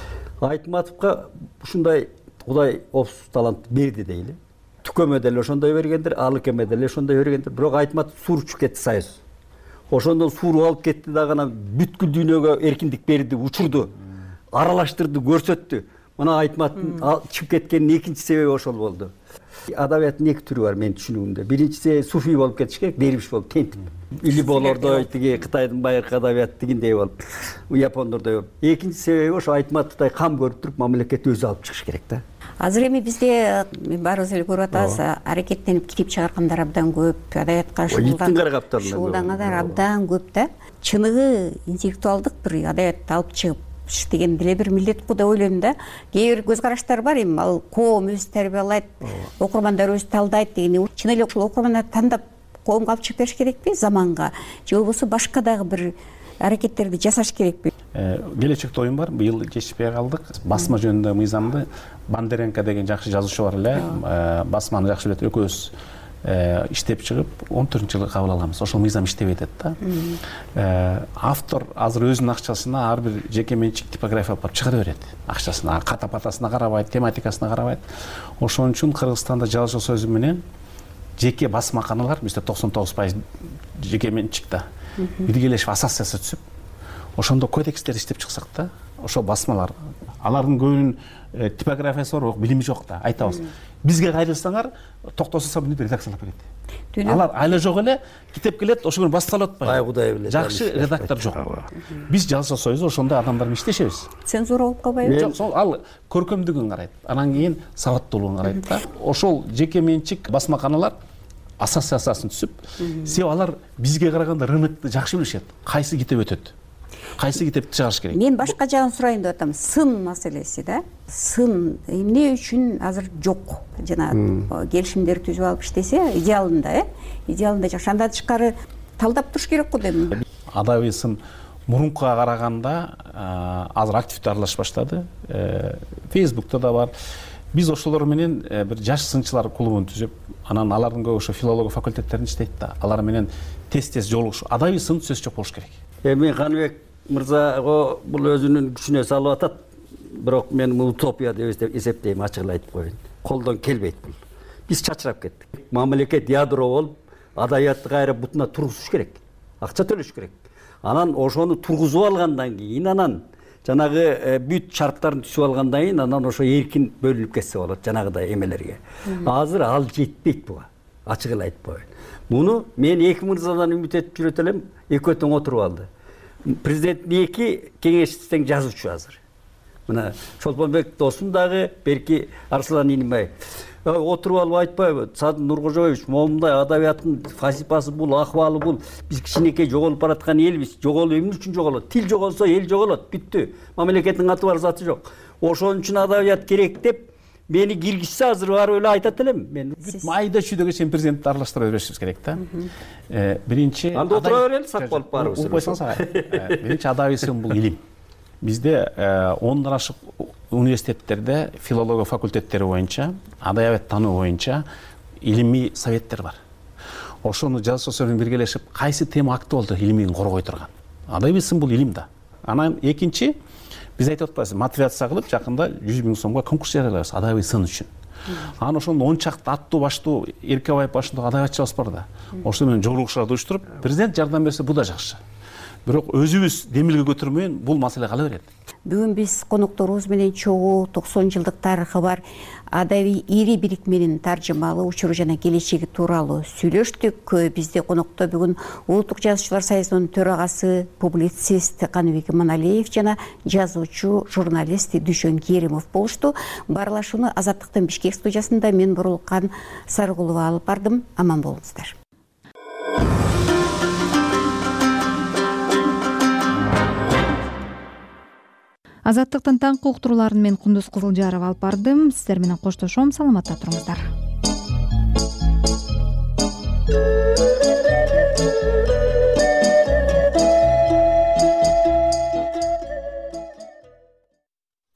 Айтматовго ушундай Кудай опсуз талант берди дейли. Түкөмө деле ошондой бергендир, Алыкеме деле ошондой бергендир. Бирок Айтматов сурчуп кетти союз. Ошондон сууруп алып кетти дагы анан бүткүл дүйнөгө эркиндик берди, учурду, аралаштырды, көрсөттү. Мына Айтматтын чыгып кеткенин экинчи себеби ошол болду. Адабияттын эки түрү бар менин түшүнүгүмдө. Биринчиси суфий болуп кетиш керек, берибиш болуп тентип. Или болордой тиги Кытайдын байыркы адабияты дегендей болуп, япондордой болуп. Экинчи себеби ошо Айтматовдой кам көрүп туруп мамлекетти өзү алып чыгыш керек да. Азыр эми бизде баарыбыз эле көрүп атабыз, аракеттенип китеп чыгаргандар абдан көп, адабиятка шуулдангандар абдан көп да. Чыныгы интеллектуалдык бир адабиятты алып чыгып деген деле бир милдет го деп ойлойм да. Кээ бир көз караштар бар эми, ал коом өзү тарбиялайт, окурмандар өзү талдайт деген. Чын эле ушул окурмандар тандап коомго алып чыгып бериш керекпи заманга? Же болбосо башка дагы бир аракеттерди жасаш керекпи? Келечекте оюм бар. Быйыл жетишпей калдык. Басма жөнүндө мыйзамды Бандеренко деген жакшы жазуучу бар эле. Басманы жакшы билет, экөөбүз иштеп чыгып он төртүнчү жылы кабыл алганбыз. Ошол мыйзам иштебей атат да. Автор азыр өзүнүн акчасына ар бир жеке менчик типография алып чыгара берет. Акчасына, ката-патасына карабайт, тематикасына карабайт. Ошон үчүн Кыргызстанда жазуучу союзу менен жеке басмаканалар, бизде токсон тогуз пайыз жеке менчик да. Биргелешип ассоциация түзүп, ошондо кодекстер иштеп чыксак да, ошо басмалар. Алардын көбүнүн типографиясы бар, билими жок да, айтабыз. Бизге кайрылсаңар, токтосо сабын редакциялап берет. Алар айла жок эле китеп келет, ошону басталып атпайбы? Ай Кудай билет. Жакшы редактор жок. Биз жазуучу союзу ошондой адамдар менен иштешебиз. Цензура болуп калбайбы? Жок, сол ал көркөмдүгүн карайт. Анан кийин сабаттуулугун карайт да. Ошол жеке менчик басмаканалар ассоциациясын түзүп, себеби алар бизге караганда рынокты жакшы билишет. Кайсы китеп өтөт? Кайсы китепти чыгарыш керек? Мен башка жагын сурайын деп атам. Сын маселеси да. Сын эмне үчүн азыр жок? Жана келишимдер түзүп алып иштесе, идеалында, э? Идеалында жакшы. Андан тышкары талдап туруш керек го дейм. Адабий сын мурункуга караганда азыр активдүү аралашып баштады. Фейсбукта да бар. Биз ошолор менен бир жаш сынчылар клубун түзүп, анан алардын көбү ошо филология факультеттеринде иштейт да. Алар менен тез-тез жолугуш. Адабий сын сөз жок болуш керек. Эми Каныбек мырза бул өзүнүн күчүнө салып атат. Бирок мен утопия деп эсептейм, ачыгын айтып коеюн. Колдон келбейт бул. Биз чачырап кеттик. Мамлекет ядро болуп, адабиятты кайра бутуна тургузуш керек. Акча төлөш керек. Анан ошону тургузуп алгандан кийин анан жанагы бүт шарттарын түзүп алгандан кийин анан ошо эркин бөлүнүп кетсе болот жанагыдай эмелерге. Азыр ал жетпейт буга. Ачыгын айтып коеюн. Муну мен эки мырзадан үмүт этип жүрөт элем, экөө тең отуруп алды. Президенттин эки кеңешчиси тең жазуучу азыр. Мына Чолпонбек досум дагы, берки Арслан Инимбаев. Отуруп алып айтпайбы, Садыр Нуркожоевич, момундай адабияттын фасипасы бул, акыбалы бул, биз кичинекей жоголуп бараткан элбиз. Жоголуп эмне үчүн жоголот? Тил жоголсо эл жоголот, бүттү. Мамлекеттин аты бар, заты жок. Ошон үчүн адабият керек деп мени киргизсе азыр барып эле айтат элем. Мен майда чүйдөгө чейин президентти аралаштыра беришибиз керек да. Биринчи анда отура берели, сак болуп барыбыз. Укпойсоңуз ага. Биринчи адабий сын бул илим. Бизде ондон ашык университеттерде филология факультеттери боюнча, адабият тануу боюнча илимий советтер бар. Ошону жазуучу менен биргелешип, кайсы тема актуалдуу илимин коргой турган. Адабий сын бул илим да. Анан экинчи, биз айтып атпайбызбы, мотивация кылып жакында жүз миң сомго конкурс жарыялайбыз адабий сын үчүн. Анан ошондо он чакты аттуу баштуу Эркебаев башындагы адабиятчыбыз бар да. Ошо менен жогулук уюштуруп, президент жардам берсе бул да жакшы. Бирок өзүбүз демилге көтөрмөйүн бул маселе кала берет. Бүгүн биз конокторубуз менен чогуу токсон жылдык тарыхы бар адабий ири бирикменин таржымалы учуру жана келечеги тууралуу сүйлөштүк. Бизде конокто бүгүн Улуттук жазуучулар союзунун төрагасы, публицист Каныбек Иманалиев жана жазуучу, журналист Дүйшөн Керимов болушту. Баарлашууну Азаттыктын Бишкек студиясында мен Бурулкан Сарыгулова алып бардым. Аман болуңуздар. Азаттыктын таңкы уктурууларын мен Кундуз Кызылжаров алып бардым. Сиздер менен коштошом. Саламатта туруңуздар.